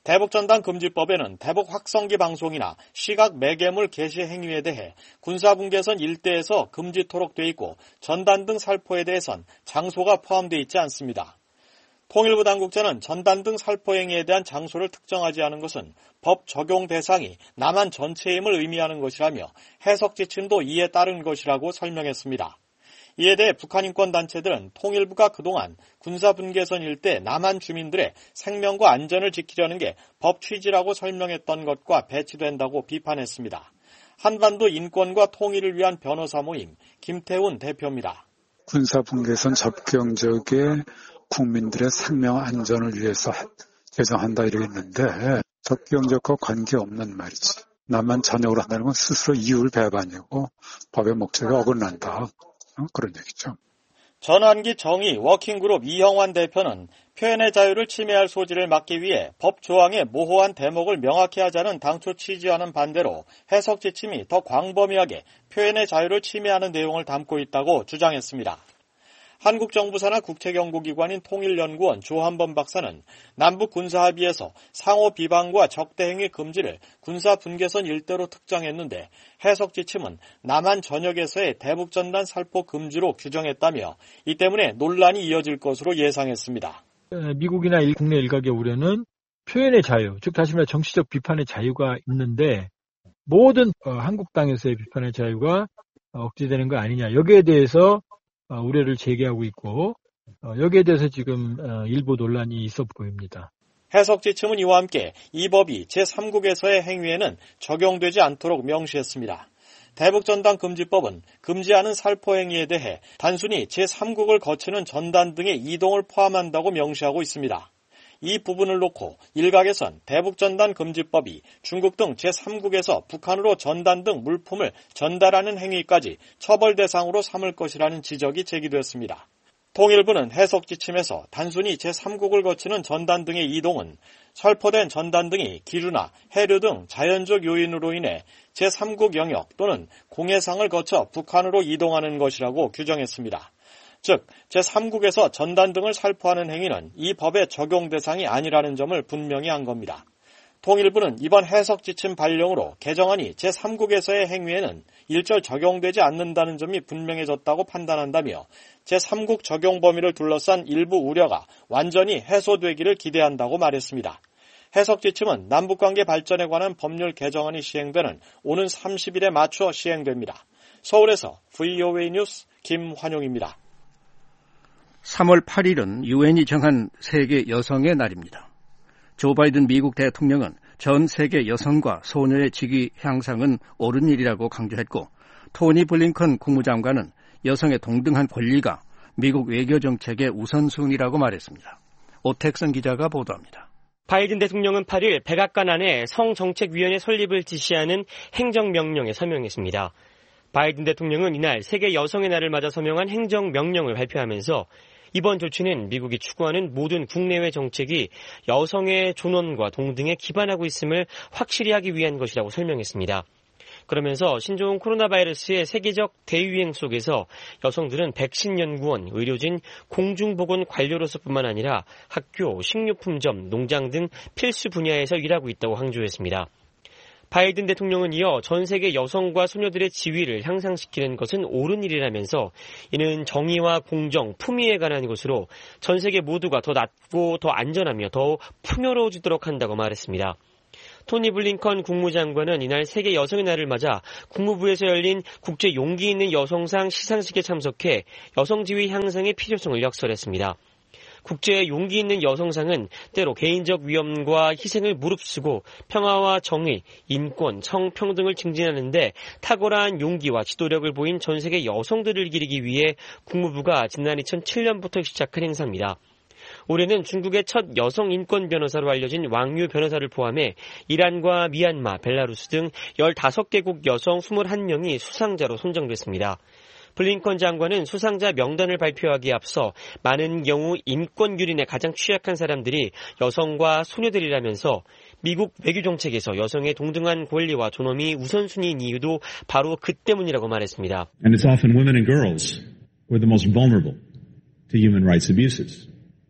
대북전단금지법에는 대북 확성기 방송이나 시각 매개물 게시 행위에 대해 군사분계선 일대에서 금지토록 돼 있고 전단 등 살포에 대해선 장소가 포함되어 있지 않습니다. 통일부 당국자는 전단 등 살포 행위에 대한 장소를 특정하지 않은 것은 법 적용 대상이 남한 전체임을 의미하는 것이라며 해석 지침도 이에 따른 것이라고 설명했습니다. 이에 대해 북한 인권단체들은 통일부가 그동안 군사분계선 일대 남한 주민들의 생명과 안전을 지키려는 게 법 취지라고 설명했던 것과 배치된다고 비판했습니다. 한반도 인권과 통일을 위한 변호사 모임 김태훈 대표입니다. 군사분계선 접경 지역에 국민들의 생명 안전을 위해서 제정한다 이러겠는데 접경적과 관계없는 말이지. 남한 전역으로 한다는 건 스스로 이율 배반이고 법의 목적에 어긋난다. 그런 얘기죠. 전환기 정의 워킹그룹 이형환 대표는 표현의 자유를 침해할 소지를 막기 위해 법 조항의 모호한 대목을 명확히 하자는 당초 취지와는 반대로 해석 지침이 더 광범위하게 표현의 자유를 침해하는 내용을 담고 있다고 주장했습니다. 한국 정부 산하 국책연구기관인 통일연구원 조한범 박사는 남북 군사합의에서 상호 비방과 적대행위 금지를 군사분계선 일대로 특정했는데 해석 지침은 남한 전역에서의 대북전단 살포 금지로 규정했다며 이 때문에 논란이 이어질 것으로 예상했습니다. 미국이나 국내 일각의 우려는 표현의 자유, 즉 다시 말해 정치적 비판의 자유가 있는데 모든 한국 땅에서의 비판의 자유가 억제되는 거 아니냐. 여기에 대해서 우려를 제기하고 있고 여기에 대해서 지금 일부 논란이 있어 보입니다. 해석 지침은 이와 함께 이 법이 제3국에서의 행위에는 적용되지 않도록 명시했습니다. 대북전단금지법은 금지하는 살포 행위에 대해 단순히 제3국을 거치는 전단 등의 이동을 포함한다고 명시하고 있습니다. 이 부분을 놓고 일각에선 대북전단금지법이 중국 등 제3국에서 북한으로 전단 등 물품을 전달하는 행위까지 처벌 대상으로 삼을 것이라는 지적이 제기됐습니다. 통일부는 해석 지침에서 단순히 제3국을 거치는 전단 등의 이동은 살포된 전단 등이 기류나 해류 등 자연적 요인으로 인해 제3국 영역 또는 공해상을 거쳐 북한으로 이동하는 것이라고 규정했습니다. 즉 제3국에서 전단 등을 살포하는 행위는 이 법의 적용 대상이 아니라는 점을 분명히 한 겁니다. 통일부는 이번 해석 지침 발령으로 개정안이 제3국에서의 행위에는 일절 적용되지 않는다는 점이 분명해졌다고 판단한다며 제3국 적용 범위를 둘러싼 일부 우려가 완전히 해소되기를 기대한다고 말했습니다. 해석 지침은 남북관계 발전에 관한 법률 개정안이 시행되는 오는 30일에 맞춰 시행됩니다. 서울에서 VOA 뉴스 김환용입니다. 3월 8일은 유엔이 정한 세계 여성의 날입니다. 조 바이든 미국 대통령은 전 세계 여성과 소녀의 직위 향상은 옳은 일이라고 강조했고, 토니 블링컨 국무장관은 여성의 동등한 권리가 미국 외교정책의 우선순위라고 말했습니다. 오택선 기자가 보도합니다. 바이든 대통령은 8일 백악관 안에 성정책위원회 설립을 지시하는 행정명령에 서명했습니다. 바이든 대통령은 이날 세계 여성의 날을 맞아 서명한 행정명령을 발표하면서 이번 조치는 미국이 추구하는 모든 국내외 정책이 여성의 존엄과 동등에 기반하고 있음을 확실히 하기 위한 것이라고 설명했습니다. 그러면서 신종 코로나 바이러스의 세계적 대유행 속에서 여성들은 백신 연구원, 의료진, 공중보건 관료로서뿐만 아니라 학교, 식료품점, 농장 등 필수 분야에서 일하고 있다고 강조했습니다. 바이든 대통령은 이어 전 세계 여성과 소녀들의 지위를 향상시키는 것은 옳은 일이라면서 이는 정의와 공정, 품위에 관한 것으로 전 세계 모두가 더 낫고 더 안전하며 더 풍요로워지도록 한다고 말했습니다. 토니 블링컨 국무장관은 이날 세계 여성의 날을 맞아 국무부에서 열린 국제 용기 있는 여성상 시상식에 참석해 여성 지위 향상의 필요성을 역설했습니다. 국제 용기 있는 여성상은 때로 개인적 위험과 희생을 무릅쓰고 평화와 정의, 인권, 성평등을 증진하는 데 탁월한 용기와 지도력을 보인 전 세계 여성들을 기리기 위해 국무부가 지난 2007년부터 시작한 행사입니다. 올해는 중국의 첫 여성 인권 변호사로 알려진 왕유 변호사를 포함해 이란과 미얀마, 벨라루스 등 15개국 여성 21명이 수상자로 선정됐습니다. 블링컨 장관은 수상자 명단을 발표하기에 앞서 많은 경우 인권 유린에 가장 취약한 사람들이 여성과 소녀들이라면서 미국 외교 정책에서 여성의 동등한 권리와 존엄이 우선순위인 이유도 바로 그 때문이라고 말했습니다. And it's often women and girls who are the most vulnerable to human rights abuses.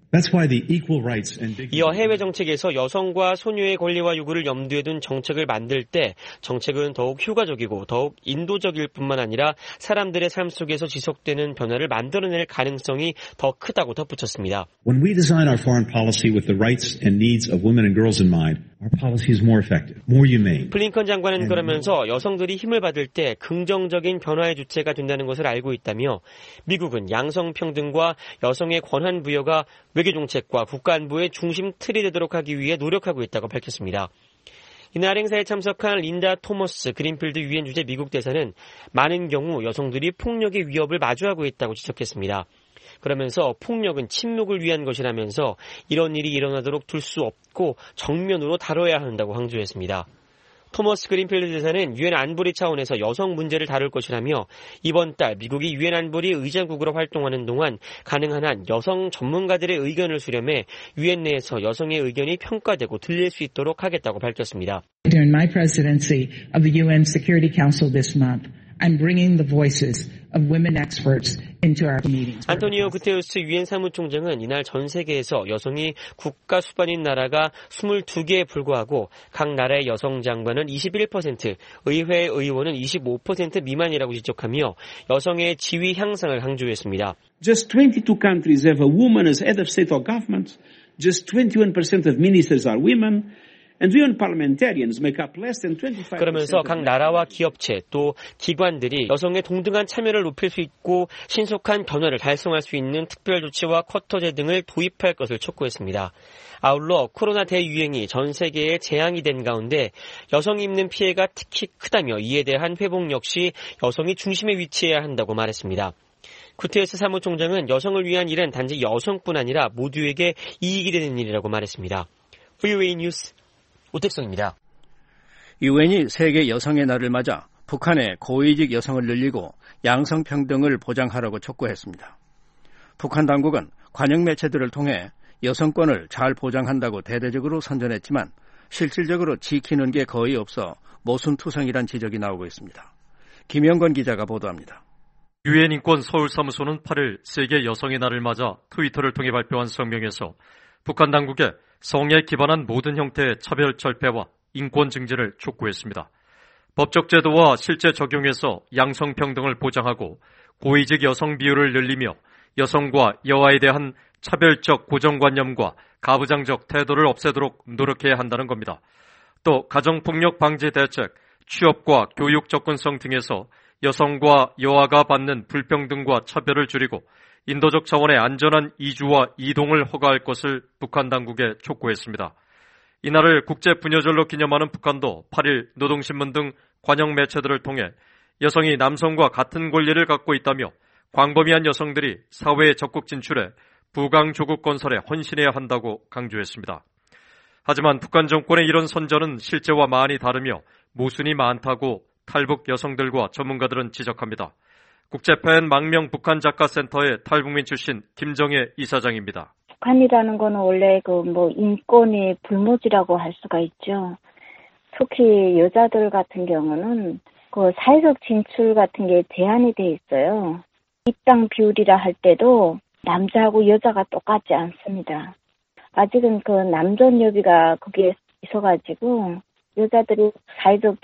이어 해외 정책에서 여성과 소녀의 권리와 요구를 염두에 둔 정책을 만들 때 정책은 더욱 효과적이고 더욱 인도적일 뿐만 아니라 사람들의 삶 속에서 지속되는 변화를 만들어낼 가능성이 더 크다고 덧붙였습니다. When we design our foreign policy with the rights and needs of women and girls in mind, our policy is more effective, more humane. 블링컨 장관은 그러면서 여성들이 힘을 받을 때 긍정적인 변화의 주체가 된다는 것을 알고 있다며 미국은 양성평등과 여성의 권한 부여가 외교 정책과 국가 안보의 중심 틀이 되도록 하기 위해 노력하고 있다고 밝혔습니다. 이날 행사에 참석한 린다 토머스 그린필드 유엔 주재 미국 대사는 많은 경우 여성들이 폭력의 위협을 마주하고 있다고 지적했습니다. 그러면서 폭력은 침묵을 위한 것이라면서 이런 일이 일어나도록 둘 수 없고 정면으로 다뤄야 한다고 강조했습니다. 토머스 그린필드 대사는 유엔 안보리 차원에서 여성 문제를 다룰 것이라며 이번 달 미국이 유엔 안보리 의장국으로 활동하는 동안 가능한 한 여성 전문가들의 의견을 수렴해 유엔 내에서 여성의 의견이 평가되고 들릴 수 있도록 하겠다고 밝혔습니다. During my presidency of the UN Security Council this month, I'm bringing the voices of women experts into our meetings. 안토니오 구테우스 유엔 사무총장은 이날 전 세계에서 여성이 국가 수반인 나라가 22개에 불과하고 각 나라의 여성 장관은 21%, 의회 의원은 25% 미만이라고 지적하며 여성의 지위 향상을 강조했습니다. Just 22 countries have a woman as head of state or government. Just 21% of ministers are women. 그러면서 각 나라와 기업체 또 기관들이 여성의 동등한 참여를 높일 수 있고 신속한 변화를 달성할 수 있는 특별 조치와 쿼터제 등을 도입할 것을 촉구했습니다. 아울러 코로나 대유행이 전 세계에 재앙이 된 가운데 여성이 입는 피해가 특히 크다며 이에 대한 회복 역시 여성이 중심에 위치해야 한다고 말했습니다. 구테레스 사무총장은 여성을 위한 일은 단지 여성뿐 아니라 모두에게 이익이 되는 일이라고 말했습니다. VOA 뉴스 오택성입니다. 유엔이 세계 여성의 날을 맞아 북한의 고위직 여성을 늘리고 양성평등을 보장하라고 촉구했습니다. 북한 당국은 관영 매체들을 통해 여성권을 잘 보장한다고 대대적으로 선전했지만 실질적으로 지키는 게 거의 없어 모순투성이란 지적이 나오고 있습니다. 김영건 기자가 보도합니다. 유엔 인권 서울사무소는 8일 세계 여성의 날을 맞아 트위터를 통해 발표한 성명에서 북한 당국의 성에 기반한 모든 형태의 차별 철폐와 인권 증진을 촉구했습니다. 법적 제도와 실제 적용에서 양성평등을 보장하고 고위직 여성 비율을 늘리며 여성과 여아에 대한 차별적 고정관념과 가부장적 태도를 없애도록 노력해야 한다는 겁니다. 또 가정폭력 방지 대책, 취업과 교육 접근성 등에서 여성과 여아가 받는 불평등과 차별을 줄이고 인도적 차원의 안전한 이주와 이동을 허가할 것을 북한 당국에 촉구했습니다. 이날을 국제부녀절로 기념하는 북한도 8일 노동신문 등 관영 매체들을 통해 여성이 남성과 같은 권리를 갖고 있다며 광범위한 여성들이 사회에 적극 진출해 부강조국 건설에 헌신해야 한다고 강조했습니다. 하지만 북한 정권의 이런 선전은 실제와 많이 다르며 모순이 많다고 탈북 여성들과 전문가들은 지적합니다. 국제팬 망명 북한 작가센터의 탈북민 출신 김정혜 이사장입니다. 북한이라는 거는 원래 인권의 불모지라고 할 수가 있죠. 특히 여자들 같은 경우는 사회적 진출 같은 게 제한이 돼 있어요. 입당 비율이라 할 때도 남자하고 여자가 똑같지 않습니다. 아직은 남존 여비가 거기에 있어가지고 여자들이 사회적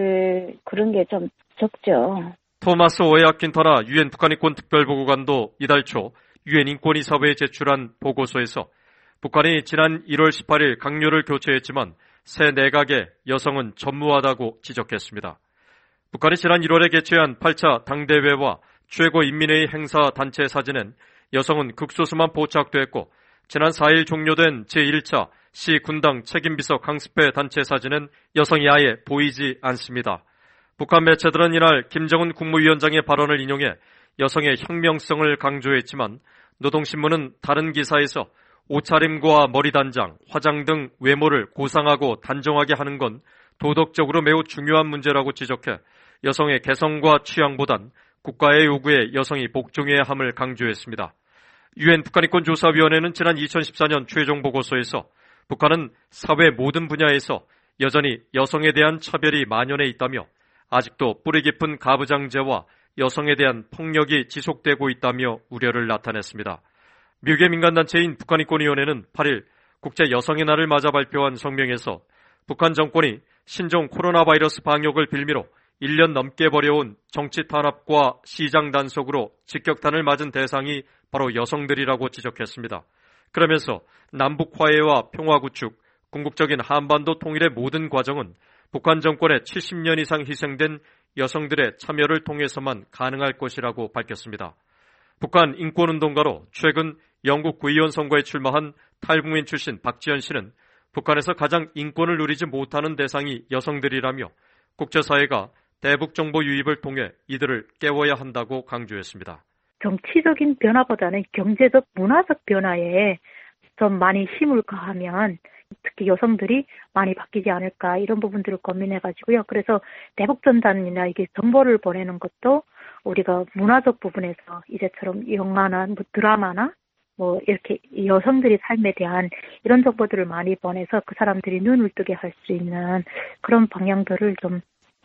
진출 그런 게 좀 적죠. 토마스 오에아킨타나 유엔 북한인권 특별보고관도 이달 초 유엔 인권이사회에 제출한 보고서에서 북한이 지난 1월 18일 강요를 교체했지만 새 내각에 여성은 전무하다고 지적했습니다. 북한이 지난 1월에 개최한 8차 당대회와 최고인민회의 행사 단체 사진엔 여성은 극소수만 포착됐고 지난 4일 종료된 제1차 시 군당 책임비서 강습회 단체 사진은 여성이 아예 보이지 않습니다. 북한 매체들은 이날 김정은 국무위원장의 발언을 인용해 여성의 혁명성을 강조했지만 노동신문은 다른 기사에서 옷차림과 머리단장, 화장 등 외모를 고상하고 단정하게 하는 건 도덕적으로 매우 중요한 문제라고 지적해 여성의 개성과 취향보단 국가의 요구에 여성이 복종해야 함을 강조했습니다. 유엔 북한인권조사위원회는 지난 2014년 최종 보고서에서 북한은 사회 모든 분야에서 여전히 여성에 대한 차별이 만연해 있다며 아직도 뿌리 깊은 가부장제와 여성에 대한 폭력이 지속되고 있다며 우려를 나타냈습니다. 미국의 민간단체인 북한인권위원회는 8일 국제 여성의 날을 맞아 발표한 성명에서 북한 정권이 신종 코로나 바이러스 방역을 빌미로 1년 넘게 벌여온 정치 탄압과 시장 단속으로 직격탄을 맞은 대상이 바로 여성들이라고 지적했습니다. 그러면서 남북 화해와 평화 구축, 궁극적인 한반도 통일의 모든 과정은 북한 정권의 70년 이상 희생된 여성들의 참여를 통해서만 가능할 것이라고 밝혔습니다. 북한 인권운동가로 최근 영국 구의원 선거에 출마한 탈북민 출신 박지현 씨는 북한에서 가장 인권을 누리지 못하는 대상이 여성들이라며 국제사회가 대북 정보 유입을 통해 이들을 깨워야 한다고 강조했습니다. 정치적인 변화보다는 경제적, 문화적 변화에 좀 많이 힘을 가하면 특히 여성들이 많이 바뀌지 않을까 이런 부분들을 고민해가지고요. 그래서 대북전단이나 이게 정보를 보내는 것도 우리가 문화적 부분에서 이제처럼 영화나 드라마나 이렇게 여성들이 삶에 대한 이런 정보들을 많이 보내서 그 사람들이 눈을 뜨게 할 수 있는 그런 방향들을 좀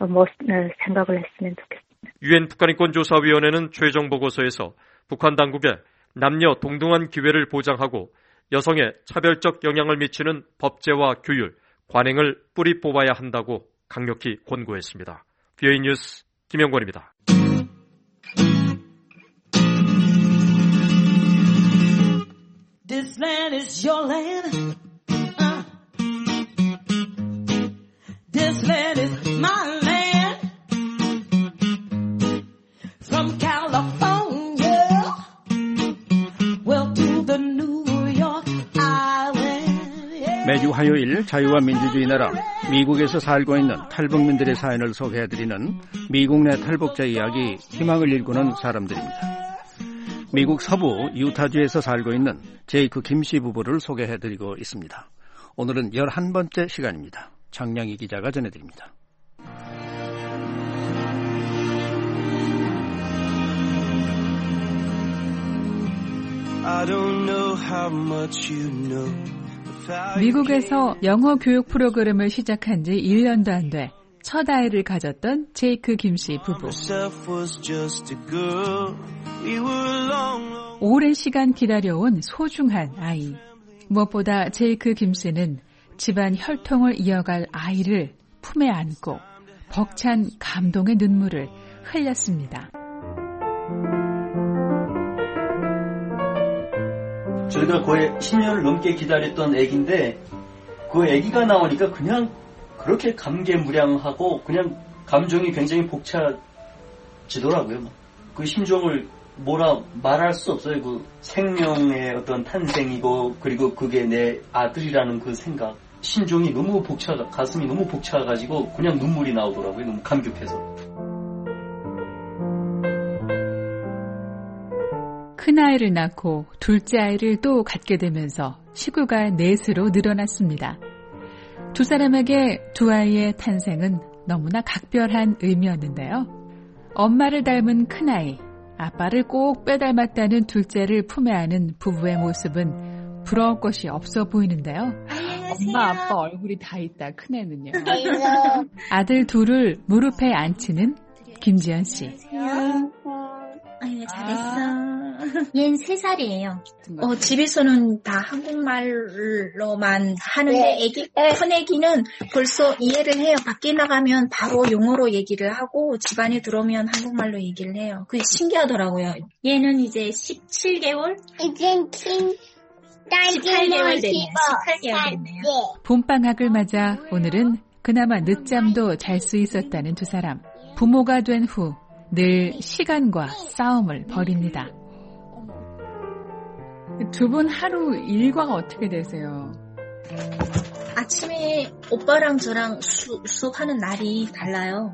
생각을 했으면 좋겠습니다. 유엔 북한인권조사위원회는 최종 보고서에서 북한 당국에 남녀 동등한 기회를 보장하고 여성에 차별적 영향을 미치는 법제와 규율, 관행을 뿌리 뽑아야 한다고 강력히 권고했습니다. VOA 뉴스 김영권입니다. This land is your land. This land is my land. From California, well to the New York Island. 매주 화요일 자유와 민주주의 나라 미국에서 살고 있는 탈북민들의 사연을 소개해드리는 미국 내 탈북자 이야기 희망을 일구는 사람들입니다. 미국 서부 유타주에서 살고 있는 제이크 김씨 부부를 소개해드리고 있습니다. 오늘은 11번째 시간입니다. 장량희 기자가 전해드립니다. 미국에서 영어 교육 프로그램을 시작한 지 1년도 안 돼 첫 아이를 가졌던 제이크 김씨 부부. 오랜 시간 기다려온 소중한 아이. 무엇보다 제이크 김씨는 집안 혈통을 이어갈 아이를 품에 안고 벅찬 감동의 눈물을 흘렸습니다. 저희가 거의 10년을 넘게 기다렸던 애기인데 그 애기가 나오니까 그냥 그렇게 감개무량하고 그냥 감정이 굉장히 벅차지더라고요. 그 심정을 뭐라 말할 수 없어요. 그 생명의 어떤 탄생이고 그리고 그게 내 아들이라는 그 생각. 심정이 너무 가슴이 너무 벅차가지고 그냥 눈물이 나오더라고요. 너무 감격해서. 큰아이를 낳고 둘째 아이를 또 갖게 되면서 식구가 넷으로 늘어났습니다. 두 사람에게 두 아이의 탄생은 너무나 각별한 의미였는데요. 엄마를 닮은 큰아이, 아빠를 꼭 빼닮았다는 둘째를 품에 안은 부부의 모습은 부러울 것이 없어 보이는데요. 엄마, 아빠 얼굴이 다 있다, 큰애는요. 아들 둘을 무릎에 앉히는 김지연 씨. 아유, 잘했어. 얘는 3살이에요. 집에서는 다 한국말로만 하는데 큰 애기는 벌써 이해를 해요. 밖에 나가면 바로 영어로 얘기를 하고 집안에 들어오면 한국말로 얘기를 해요. 그게 신기하더라고요. 얘는 이제 17개월? 이제 18개월 됐네요. 봄방학을 맞아 오늘은 그나마 늦잠도 잘 수 있었다는 두 사람. 부모가 된 후 늘 시간과 싸움을 벌입니다. 두 분 하루 일과가 어떻게 되세요? 아침에 오빠랑 저랑 수업하는 날이 달라요.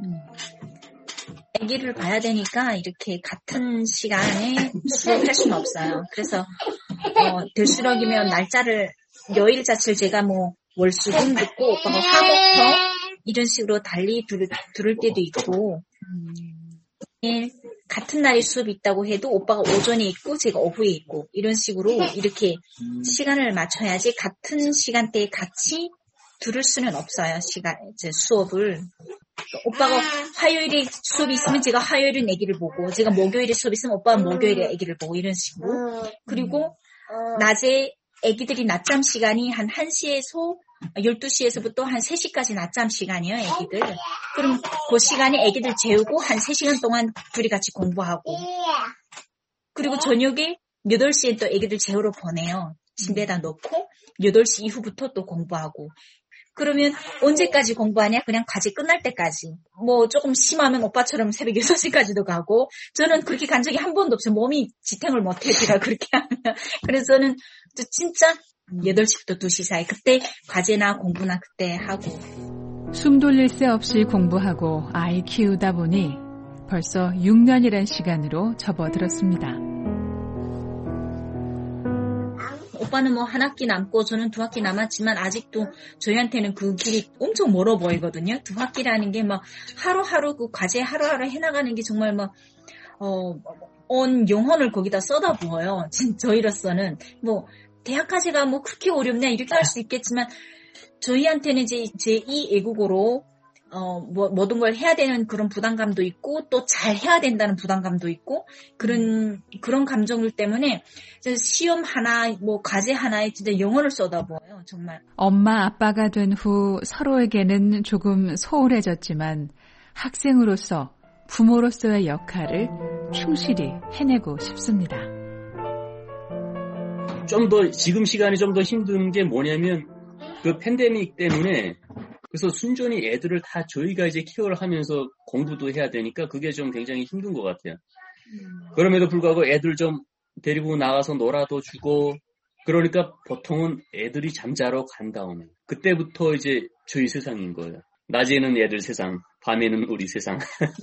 아기를 봐야 되니까 이렇게 같은 시간에 수업할 수는 없어요. 그래서 될수록이면 날짜를 여일 자체를 제가 월수금 듣고 오빠가 화부터 이런 식으로 달리 들을 때도 있고 같은 날에 수업이 있다고 해도 오빠가 오전에 있고 제가 오후에 있고 이런 식으로 이렇게 시간을 맞춰야지 같은 시간대에 같이 들을 수는 없어요. 수업을. 오빠가 화요일에 수업이 있으면 제가 화요일은 아기를 보고 제가 목요일에 수업이 있으면 오빠가 목요일에 아기를 보고 이런 식으로. 그리고 낮에 아기들이 낮잠 시간이 한 1시에서 12시에서부터 한 3시까지 낮잠 시간이에요, 애기들. 그럼 그 시간에 애기들 재우고 한 3시간 동안 둘이 같이 공부하고. 그리고 저녁에 8시에 또 애기들 재우러 보내요. 침대에다 놓고 8시 이후부터 또 공부하고. 그러면 언제까지 공부하냐? 그냥 과제 끝날 때까지. 조금 심하면 오빠처럼 새벽 6시까지도 가고, 저는 그렇게 간 적이 한 번도 없어요. 몸이 지탱을 못해, 제가 그렇게 하면. 그래서 저는 진짜 8시부터 2시 사이, 그때 과제나 공부나 그때 하고. 숨 돌릴 새 없이 공부하고 아이 키우다 보니 벌써 6년이란 시간으로 접어들었습니다. 오빠는 한 학기 남고 저는 2학기 남았지만 아직도 저희한테는 그 길이 엄청 멀어 보이거든요. 2학기라는 게 하루하루 그 과제 하루하루 해나가는 게 정말 온 영혼을 거기다 쏟아부어요. 저희로서는 대학까지가 그렇게 어렵냐 이렇게 할 수 있겠지만 저희한테는 이제 제2 외국어로 모든 걸 해야 되는 그런 부담감도 있고 또 잘 해야 된다는 부담감도 있고 그런 감정들 때문에 시험 하나 과제 하나에 진짜 영혼을 쏟아부어요. 정말. 엄마 아빠가 된 후 서로에게는 조금 소홀해졌지만 학생으로서 부모로서의 역할을 충실히 해내고 싶습니다. 지금 시간이 좀 더 힘든 게 뭐냐면 그 팬데믹 때문에 그래서 순전히 애들을 다 저희가 이제 케어를 하면서 공부도 해야 되니까 그게 좀 굉장히 힘든 것 같아요. 그럼에도 불구하고 애들 좀 데리고 나가서 놀아도 주고 그러니까 보통은 애들이 잠자러 간 다음에 그때부터 이제 저희 세상인 거예요. 낮에는 애들 세상, 밤에는 우리 세상.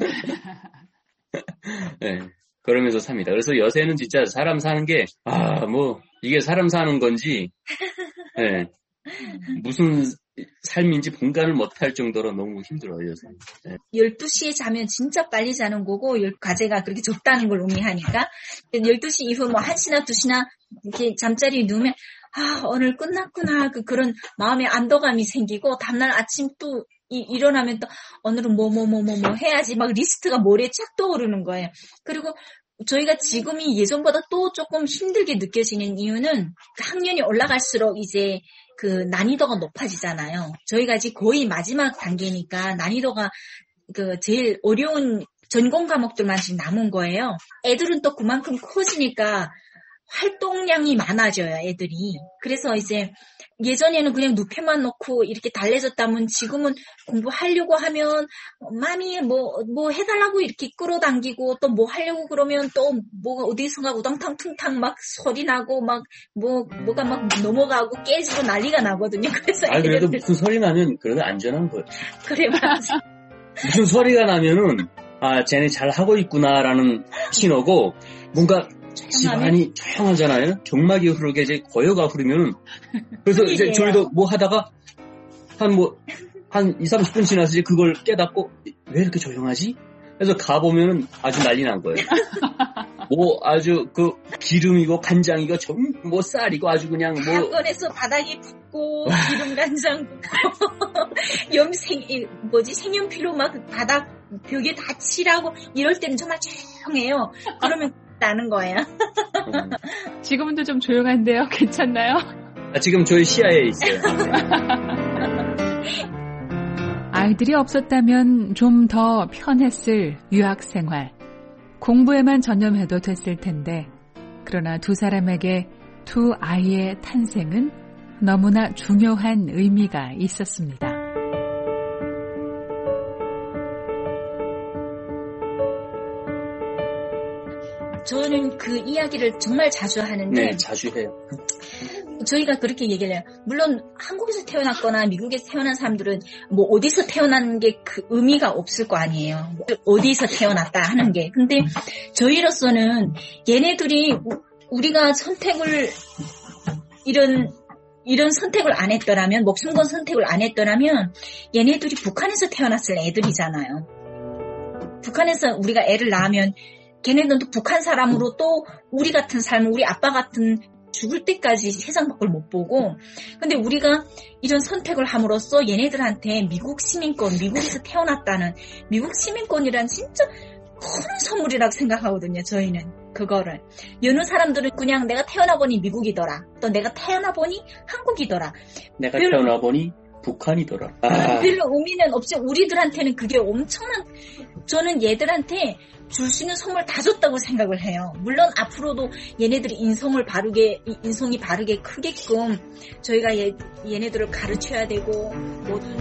네, 그러면서 삽니다. 그래서 요새는 진짜 사람 사는 게 이게 사람 사는 건지 네, 무슨 삶인지 분간을 못할 정도로 너무 힘들어요, 요새. 네. 12시에 자면 진짜 빨리 자는 거고, 과제가 그렇게 적다는 걸 의미하니까. 12시 이후 1시나 2시나 이렇게 잠자리에 누우면, 오늘 끝났구나. 그런 마음의 안도감이 생기고, 다음날 아침 또 일어나면 또, 오늘은 뭐 해야지. 막 리스트가 머리에 쫙 떠오르는 거예요. 그리고 저희가 지금이 예전보다 또 조금 힘들게 느껴지는 이유는 학년이 올라갈수록 이제 그 난이도가 높아지잖아요. 저희가 아직 거의 마지막 단계니까 난이도가 그 제일 어려운 전공 과목들만 지금 남은 거예요. 애들은 또 그만큼 커지니까 활동량이 많아져요, 애들이. 그래서 이제 예전에는 그냥 눕혀만 놓고 이렇게 달래줬다면 지금은 공부하려고 하면 마미 뭐 해달라고 이렇게 끌어당기고 또 뭐 하려고 그러면 또 뭐가 어디선가 우당탕 막 소리 나고 막 뭐가 막 넘어가고 깨지고 난리가 나거든요. 그래서 그래도 무슨 소리 나면 그래도 안전한 거예요. 그래, 맞아. 무슨 소리가 나면은 쟤네 잘 하고 있구나라는 신호고 뭔가 집안이 조용하잖아요. 경막이 흐르게 이제 고요가 흐르면 그래서 이제 저희도 뭐 하다가 한 20-30분 지나서 이제 그걸 깨닫고 왜 이렇게 조용하지? 그래서 가보면은 아주 난리 난 거예요. 뭐 아주 그 기름이고 간장이고 뭐 쌀이고 아주 그냥 뭐 사건에서 바닥에 붓고 기름 간장 붓고 색연필로 막 바닥 벽에 다 칠하고 이럴 때는 정말 조용해요. 그러면 나는 거예요. 지금은 좀 조용한데요. 괜찮나요? 지금 저희 시야에 있어요. 아이들이 없었다면 좀 더 편했을 유학생활. 공부에만 전념해도 됐을 텐데 그러나 두 사람에게 두 아이의 탄생은 너무나 중요한 의미가 있었습니다. 저는 그 이야기를 정말 자주 하는데 네, 자주 해요. 저희가 그렇게 얘기를 해요. 물론 한국에서 태어났거나 미국에서 태어난 사람들은 뭐 어디서 태어난 게 그 의미가 없을 거 아니에요. 어디서 태어났다 하는 게. 근데 저희로서는 얘네들이 우리가 선택을 이런 선택을 안 했더라면, 목숨 건 선택을 안 했더라면 얘네들이 북한에서 태어났을 애들이잖아요. 북한에서 우리가 애를 낳으면 걔네들도 북한 사람으로 또 우리 같은 삶을, 우리 아빠 같은 죽을 때까지 세상 밖을 못 보고, 근데 우리가 이런 선택을 함으로써 얘네들한테 미국 시민권, 미국에서 태어났다는 미국 시민권이란 진짜 큰 선물이라고 생각하거든요, 저희는. 그거를. 여느 사람들은 그냥 내가 태어나보니 미국이더라. 또 내가 태어나보니 한국이더라. 내가 태어나보니 북한이더라. 별로 의미는 없지. 우리들한테는 그게 엄청난, 저는 얘들한테 줄 수 있는 선물 다 줬다고 생각을 해요. 물론 앞으로도 얘네들이 인성이 바르게 크게끔 저희가 얘네들을 가르쳐야 되고, 모든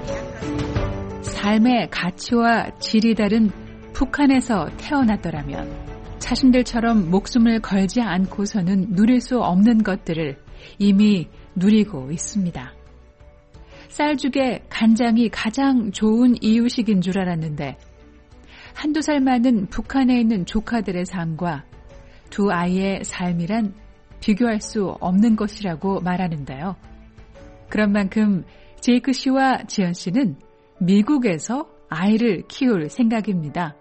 대학 삶의 가치와 질이 다른 북한에서 태어났더라면 자신들처럼 목숨을 걸지 않고서는 누릴 수 없는 것들을 이미 누리고 있습니다. 쌀죽에 간장이 가장 좋은 이유식인 줄 알았는데 한두 살 많은 북한에 있는 조카들의 삶과 두 아이의 삶이란 비교할 수 없는 것이라고 말하는데요. 그런 만큼 제이크 씨와 지연 씨는 미국에서 아이를 키울 생각입니다.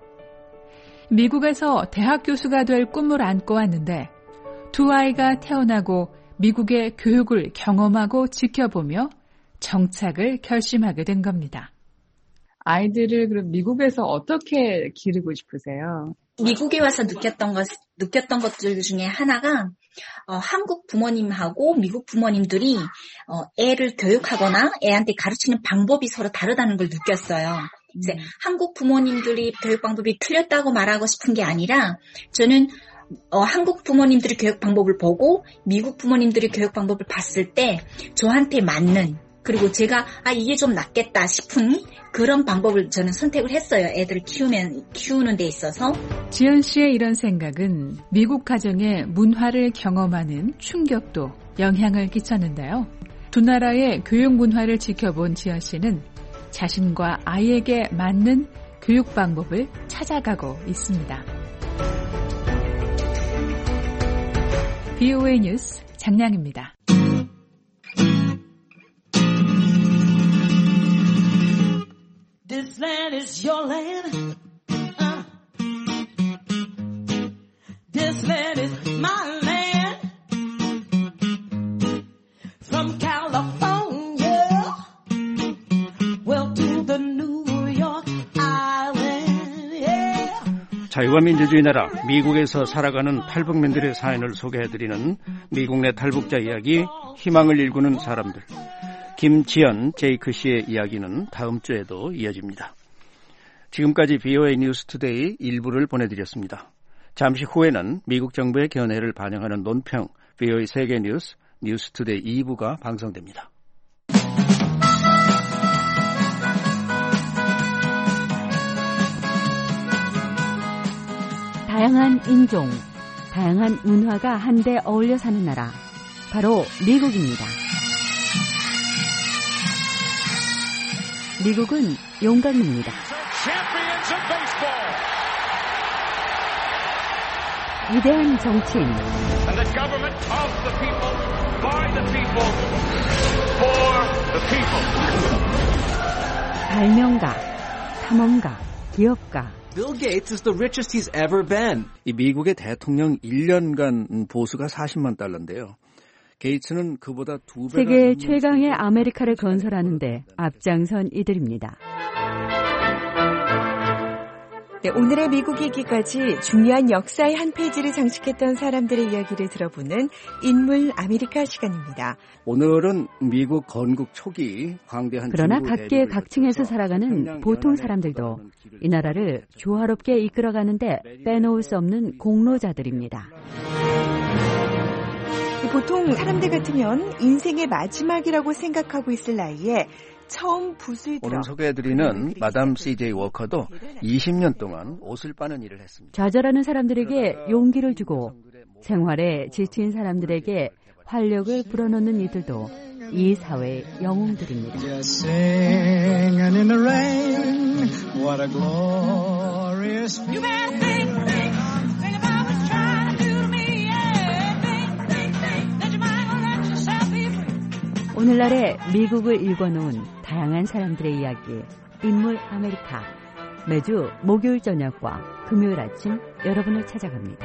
미국에서 대학 교수가 될 꿈을 안고 왔는데 두 아이가 태어나고 미국의 교육을 경험하고 지켜보며 정착을 결심하게 된 겁니다. 아이들을 그럼 미국에서 어떻게 기르고 싶으세요? 미국에 와서 느꼈던 것들 중에 하나가 한국 부모님하고 미국 부모님들이 애를 교육하거나 애한테 가르치는 방법이 서로 다르다는 걸 느꼈어요. 이제 한국 부모님들이 교육 방법이 틀렸다고 말하고 싶은 게 아니라 저는 한국 부모님들의 교육 방법을 보고 미국 부모님들의 교육 방법을 봤을 때 저한테 맞는, 그리고 제가 이게 좀 낫겠다 싶은 그런 방법을 저는 선택을 했어요. 애들을 키우는 데 있어서. 지연 씨의 이런 생각은 미국 가정의 문화를 경험하는 충격도 영향을 끼쳤는데요. 두 나라의 교육 문화를 지켜본 지연 씨는 자신과 아이에게 맞는 교육 방법을 찾아가고 있습니다. BOA 뉴스 장량입니다. This land is your land. This land is my land. From California, well to the New York Island, yeah. 자유와 민주주의 나라 미국에서 살아가는 탈북민들의 사연을 소개해드리는 미국 내 탈북자 이야기, 희망을 일구는 사람들. 김지연, 제이크 씨의 이야기는 다음 주에도 이어집니다. 지금까지 VOA 뉴스투데이 1부를 보내드렸습니다. 잠시 후에는 미국 정부의 견해를 반영하는 논평 VOA 세계 뉴스 뉴스투데이 2부가 방송됩니다. 다양한 인종, 다양한 문화가 한데 어울려 사는 나라, 바로 미국입니다. 미국은 용광로입니다. 위대한 정치인, 발명가, 탐험가, 기업가. Bill Gates is the richest he's ever been. 이 미국의 대통령 1년간 보수가 40만 달러인데요. 게이츠는 그보다 2배가 세계 최강의 아메리카를 건설하는데 앞장선 이들입니다. 네, 오늘의 미국 얘기까지 중요한 역사의 한 페이지를 장식했던 사람들의 이야기를 들어보는 인물 아메리카 시간입니다. 오늘은 미국 건국 초기 광대한 그러나 각계 각층에서 살아가는 보통 사람들도 이 나라를 조화롭게 이끌어가는데 빼놓을 수 없는 공로자들입니다. 보통 사람들 같으면 인생의 마지막이라고 생각하고 있을 나이에 처음 붓을 들어 오늘 소개해드리는 마담 CJ 워커도 20년 동안 옷을 빠는 일을 했습니다. 좌절하는 사람들에게 용기를 주고 생활에 지친 사람들에게 활력을 불어넣는 이들도 이 사회의 영웅들입니다. 오늘날의 미국을 읽어놓은 다양한 사람들의 이야기, 인물 아메리카. 매주 목요일 저녁과 금요일 아침 여러분을 찾아갑니다.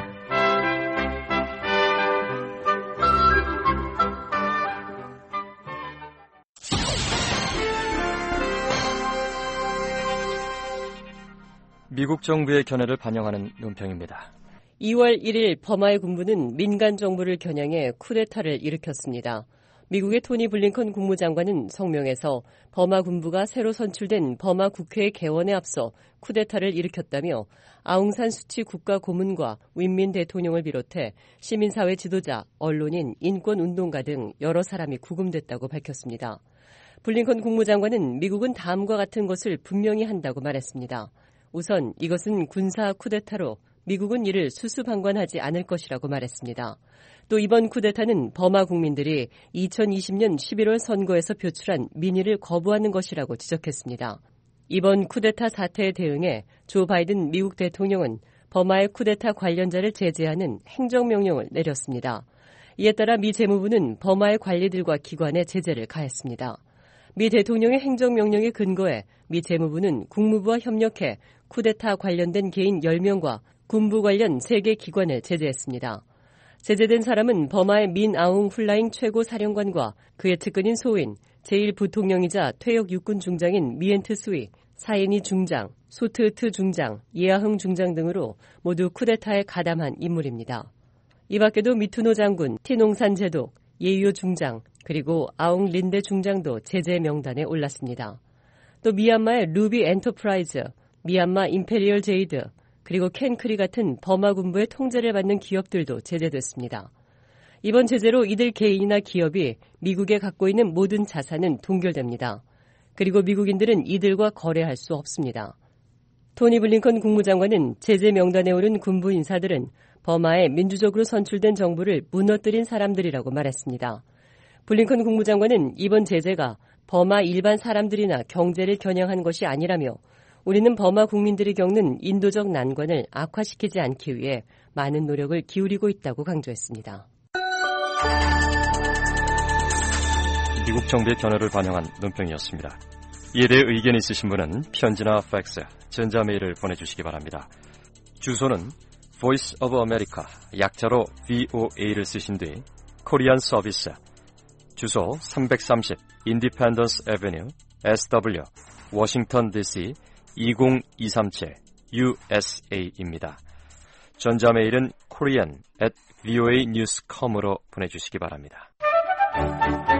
미국 정부의 견해를 반영하는 논평입니다. 2월 1일 버마의 군부는 민간 정부를 겨냥해 쿠데타를 일으켰습니다. 미국의 토니 블링컨 국무장관은 성명에서 버마 군부가 새로 선출된 버마 국회의 개원에 앞서 쿠데타를 일으켰다며 아웅산 수치 국가고문과 윈민 대통령을 비롯해 시민사회 지도자, 언론인, 인권운동가 등 여러 사람이 구금됐다고 밝혔습니다. 블링컨 국무장관은 미국은 다음과 같은 것을 분명히 한다고 말했습니다. 우선 이것은 군사 쿠데타로 미국은 이를 수수방관하지 않을 것이라고 말했습니다. 또 이번 쿠데타는 버마 국민들이 2020년 11월 선거에서 표출한 민의를 거부하는 것이라고 지적했습니다. 이번 쿠데타 사태에 대응해 조 바이든 미국 대통령은 버마의 쿠데타 관련자를 제재하는 행정명령을 내렸습니다. 이에 따라 미 재무부는 버마의 관리들과 기관에 제재를 가했습니다. 미 대통령의 행정명령에 근거해 미 재무부는 국무부와 협력해 쿠데타 관련된 개인 10명과 군부 관련 3개 기관을 제재했습니다. 제재된 사람은 버마의 민 아웅 훌라잉 최고 사령관과 그의 측근인 소인, 제1부통령이자 퇴역 육군 중장인 미엔트 수이, 사이니 중장, 소트트 중장, 예아흥 중장 등으로 모두 쿠데타에 가담한 인물입니다. 이 밖에도 미투노 장군, 티농산 제독, 예유오 중장, 그리고 아웅 린데 중장도 제재 명단에 올랐습니다. 또 미얀마의 루비 엔터프라이즈, 미얀마 임페리얼 제이드, 그리고 켄크리 같은 버마 군부의 통제를 받는 기업들도 제재됐습니다. 이번 제재로 이들 개인이나 기업이 미국에 갖고 있는 모든 자산은 동결됩니다. 그리고 미국인들은 이들과 거래할 수 없습니다. 토니 블링컨 국무장관은 제재 명단에 오른 군부 인사들은 버마의 민주적으로 선출된 정부를 무너뜨린 사람들이라고 말했습니다. 블링컨 국무장관은 이번 제재가 버마 일반 사람들이나 경제를 겨냥한 것이 아니라며 우리는 버마 국민들이 겪는 인도적 난관을 악화시키지 않기 위해 많은 노력을 기울이고 있다고 강조했습니다. 미국 정부의 견해를 반영한 논평이었습니다. 이에 대해 의견이 있으신 분은 편지나 팩스, 전자메일을 보내주시기 바랍니다. 주소는 Voice of America, 약자로 VOA를 쓰신 뒤 코리안 서비스, 주소 330 Independence Avenue, SW, 워싱턴 DC 20237, korean@voanews.com입니다. 전자메일은 korean@voanews.com으로 보내주시기 바랍니다.